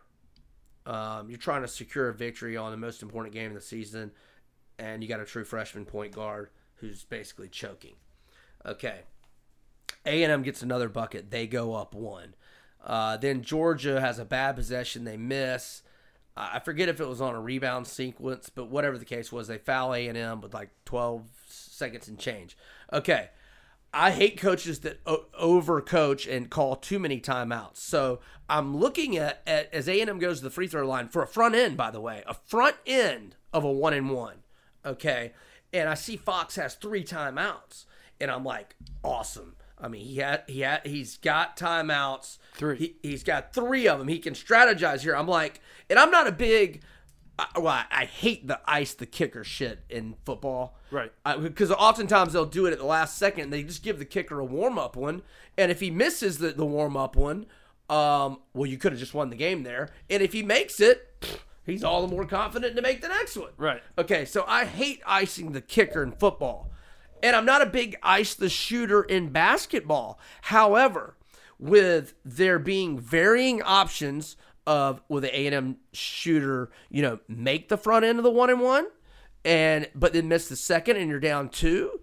Um, you're trying to secure a victory on the most important game of the season, and you got a true freshman point guard who's basically choking. Okay. A and M gets another bucket. They go up one. Uh, then Georgia has a bad possession. They miss. I forget if it was on a rebound sequence, but whatever the case was, they foul A and M with like twelve seconds and change. Okay. I hate coaches that o- overcoach and call too many timeouts. So I'm looking at, at as A and M goes to the free throw line for a front end, by the way, a front end of a one and one. Okay. And I see Fox has three timeouts, and I'm like, awesome. I mean, he had he had he's got timeouts. Three. He, he's got three of them. He can strategize here. I'm like, and I'm not a big. I, well, I, I hate the ice the kicker shit in football. Right. Because oftentimes they'll do it at the last second. They just give the kicker a warm up one, and if he misses the, the warm up one, um, well, you could have just won the game there. And if he makes it, pfft, he's all the more confident to make the next one. Right. Okay, so I hate icing the kicker in football. And I'm not a big ice the shooter in basketball. However, with there being varying options of with the A and M shooter, you know, make the front end of the one and one, and but then miss the second and you're down two,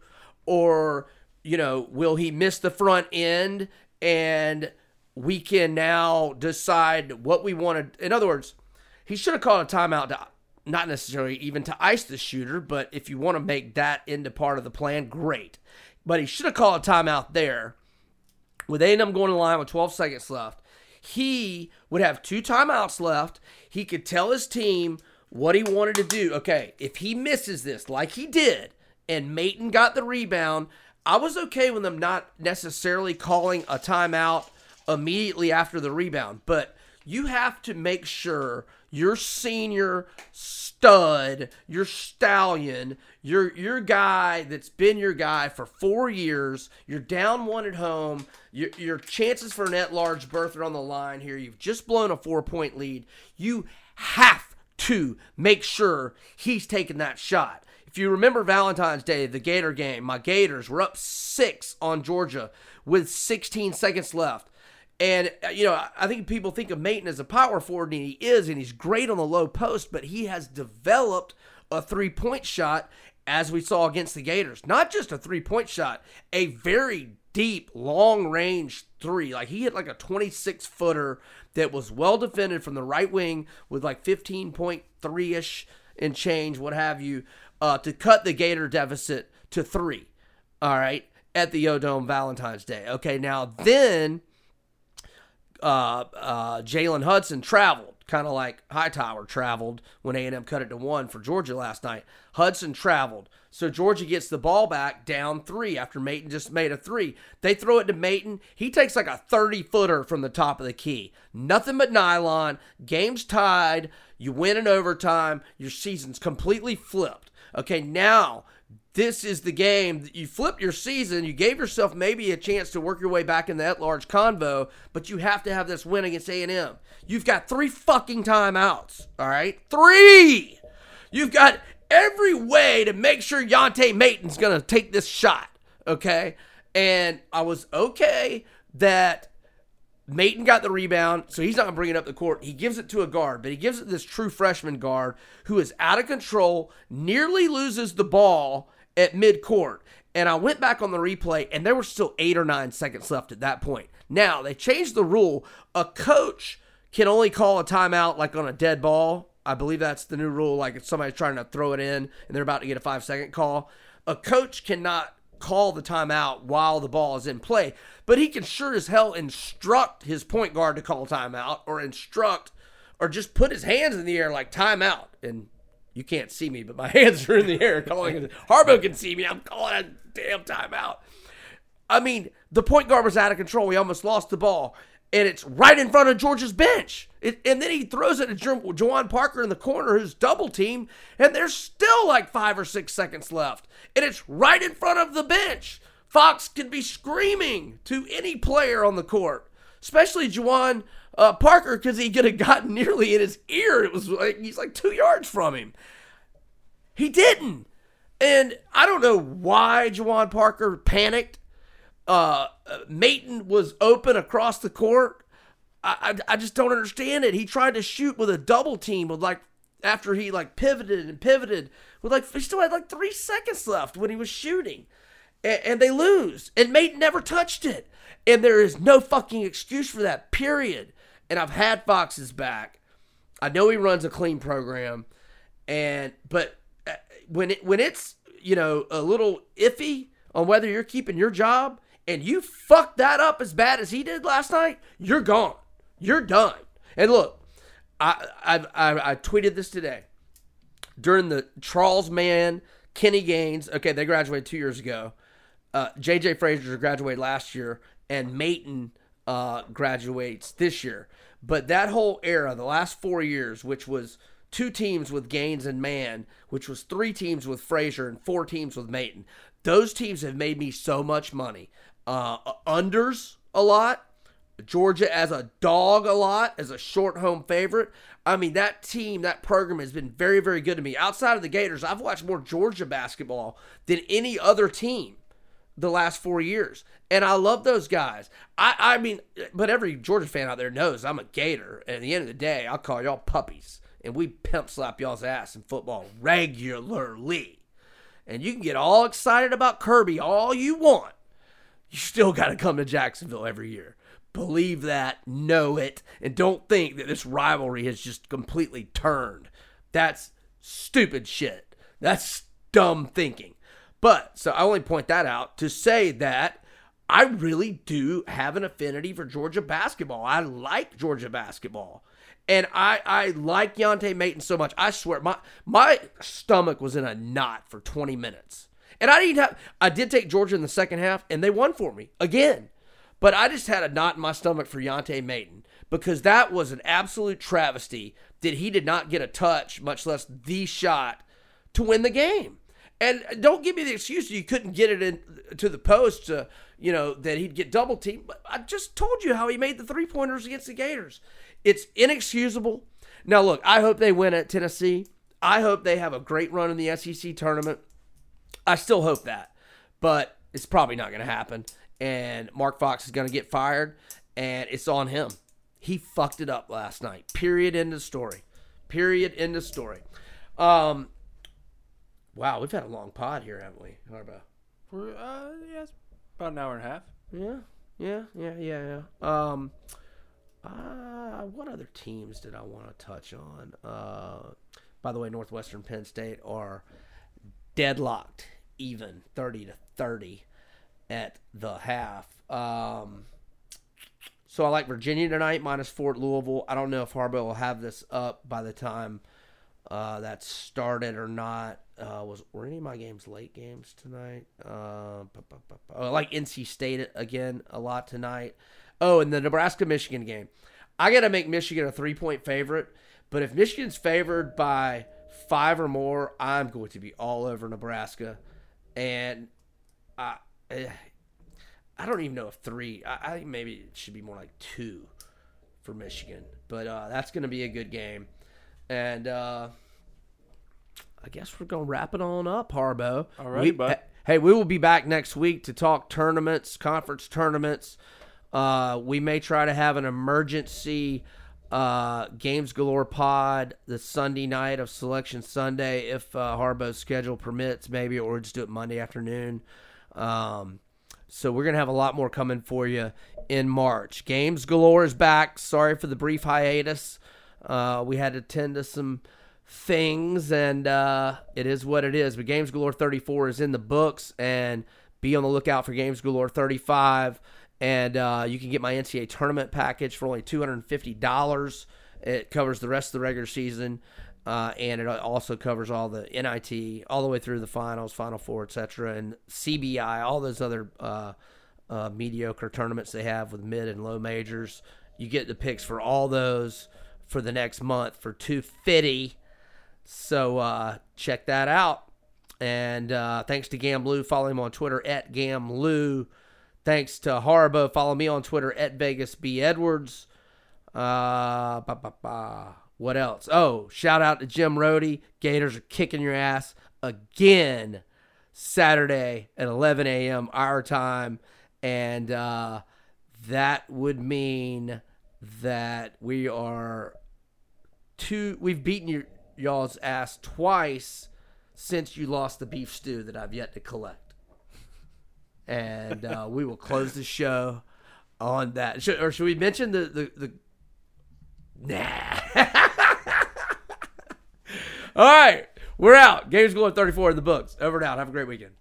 or you know, will he miss the front end and we can now decide what we want to. In other words, he should have called a timeout to not necessarily even to ice the shooter, but if you want to make that into part of the plan, great. But he should have called a timeout there. With A and M going to the line with twelve seconds left, he would have two timeouts left. He could tell his team what he wanted to do. Okay, if he misses this like he did and Mayton got the rebound, I was okay with them not necessarily calling a timeout immediately after the rebound. But you have to make sure your senior stud, your stallion, your your guy that's been your guy for four years, you're down one at home, your, your chances for an at-large berth are on the line here. You've just blown a four-point lead. You have to make sure he's taking that shot. If you remember Valentine's Day, the Gator game, my Gators were up six on Georgia with sixteen seconds left. And, you know, I think people think of Mayton as a power forward, and he is, and he's great on the low post, but he has developed a three-point shot, as we saw against the Gators. Not just a three-point shot, a very deep, long-range three. Like, he hit like a twenty-six footer that was well-defended from the right wing with like fifteen point three-ish in change, what have you, uh, to cut the Gator deficit to three, all right, at the O-Dome Valentine's Day. Okay, now then... Uh, uh, Jalen Hudson traveled, kind of like Hightower traveled when A and M cut it to one for Georgia last night. Hudson traveled. So Georgia gets the ball back down three after Mayton just made a three. They throw it to Mayton. He takes like a thirty-footer from the top of the key. Nothing but nylon. Game's tied. You win in overtime. Your season's completely flipped. Okay, now... this is the game. You flipped your season. You gave yourself maybe a chance to work your way back in the at-large convo, but you have to have this win against A and M. You've got three fucking timeouts, all right? Three! You've got every way to make sure Yante Mayton's going to take this shot, okay? And I was okay that Mayton got the rebound, so he's not going to bring it up the court. He gives it to a guard, but he gives it to this true freshman guard who is out of control, nearly loses the ball at midcourt. And I went back on the replay, and there were still eight or nine seconds left at that point. Now, they changed the rule. A coach can only call a timeout like on a dead ball. I believe that's the new rule, like if somebody's trying to throw it in and they're about to get a five-second call. A coach cannot call the timeout while the ball is in play, but he can sure as hell instruct his point guard to call timeout or instruct or just put his hands in the air like timeout. And You can't see me, but my hands are in the air calling it. Harbaugh can see me. I'm calling a damn timeout. I mean, the point guard was out of control. He almost lost the ball, and it's right in front of Georgia's bench. It, and then he throws it to Ju- Juwan Parker in the corner, who's double teamed, and there's still like five or six seconds left. And it's right in front of the bench. Fox can be screaming to any player on the court, especially Juwan uh, Parker, because he could have gotten nearly in his ear. It was like he's like two yards from him. He didn't. And I don't know why Juwan Parker panicked. Uh, Mayton was open across the court. I, I I just don't understand it. He tried to shoot with a double team with like after he like pivoted and pivoted with like he still had like three seconds left when he was shooting, and, and they lose. And Mayton never touched it. And there is no fucking excuse for that. Period. And I've had Fox's back. I know he runs a clean program, and but when it when it's you know a little iffy on whether you're keeping your job, and you fucked that up as bad as he did last night, you're gone. You're done. And look, I I I, I tweeted this today. During the Charles Mann, Kenny Gaines, okay, they graduated two years ago. Uh, J J Frazier graduated last year, and Mayton uh, graduates this year. But that whole era, the last four years, which was two teams with Gaines and Mann, which was three teams with Frazier and four teams with Mayton, those teams have made me so much money. Uh, unders a lot. Georgia as a dog a lot, as a short home favorite. I mean, that team, that program has been very, very good to me. Outside of the Gators, I've watched more Georgia basketball than any other team the last four years. And I love those guys. I, I mean, but every Georgia fan out there knows I'm a Gator. And at the end of the day, I'll call y'all puppies. And we pimp slap y'all's ass in football regularly. And you can get all excited about Kirby all you want. You still got to come to Jacksonville every year. Believe that, know it, and don't think that this rivalry has just completely turned. That's stupid shit. That's dumb thinking. But, so I only point that out to say that I really do have an affinity for Georgia basketball. I like Georgia basketball. And I, I like Yante Mayton so much. I swear, my my stomach was in a knot for twenty minutes. And I didn't have, I did take Georgia in the second half, and they won for me again. But I just had a knot in my stomach for Yante Mayton because that was an absolute travesty that he did not get a touch, much less the shot, to win the game. And don't give me the excuse that you couldn't get it in to the post, to, you know, that he'd get double teamed. But I just told you how he made the three-pointers against the Gators. It's inexcusable. Now, look, I hope they win at Tennessee. I hope they have a great run in the S E C tournament. I still hope that, but it's probably not going to happen. And Mark Fox is going to get fired, and it's on him. He fucked it up last night. Period. End of story. Period. End of story. Um, wow, we've had a long pod here, haven't we? Harbaugh? We're, uh, yeah, it's about an hour and a half. Yeah, yeah, yeah, yeah, yeah. Um, uh, what other teams did I want to touch on? Uh, by the way, Northwestern Penn State are deadlocked, even thirty to thirty at the half. Um, so I like Virginia tonight, minus four at Louisville. I don't know if Harbaugh will have this up by the time uh, that started or not. Uh, was were any of my games late games tonight? Uh, I like N C State again a lot tonight. Oh, and the Nebraska-Michigan game. I got to make Michigan a three-point favorite, but if Michigan's favored by five or more, I'm going to be all over Nebraska. And I, I don't even know if three. I, I think maybe it should be more like two for Michigan. But uh, that's going to be a good game. And uh, I guess we're going to wrap it on up, Harbaugh. All right, we, bud. Hey, we will be back next week to talk tournaments, conference tournaments. Uh, we may try to have an emergency uh, Games Galore pod the Sunday night of Selection Sunday if uh, Harbaugh's schedule permits, maybe, or just do it Monday afternoon. Um, so we're going to have a lot more coming for you in March. Games Galore is back. Sorry for the brief hiatus. Uh, we had to tend to some things, and uh, it is what it is. But Games Galore thirty-four is in the books, and be on the lookout for Games Galore thirty-five. And uh, you can get my N C double A tournament package for only two hundred fifty dollars. It covers the rest of the regular season. Uh, and it also covers all the N I T, all the way through the finals, Final Four, et cetera, and C B I, all those other uh, uh, mediocre tournaments they have with mid and low majors. You get the picks for all those for the next month for two hundred fifty dollars. So uh, check that out. And uh, thanks to Gamblue. Follow him on Twitter at Gamblue. Thanks to Haribo. Follow me on Twitter at Vegas B. Edwards. Uh, ba, ba, ba. What else? Oh, shout out to Jim Rohde. Gators are kicking your ass again Saturday at eleven a.m. our time. And uh, that would mean that we are two, we've beaten your, y'all's ass twice since you lost the beef stew that I've yet to collect. And uh, we will close the show on that. Should, or should we mention the, the, the nah. All right, we're out. Games Galore thirty-four in the books. Over and out. Have a great weekend.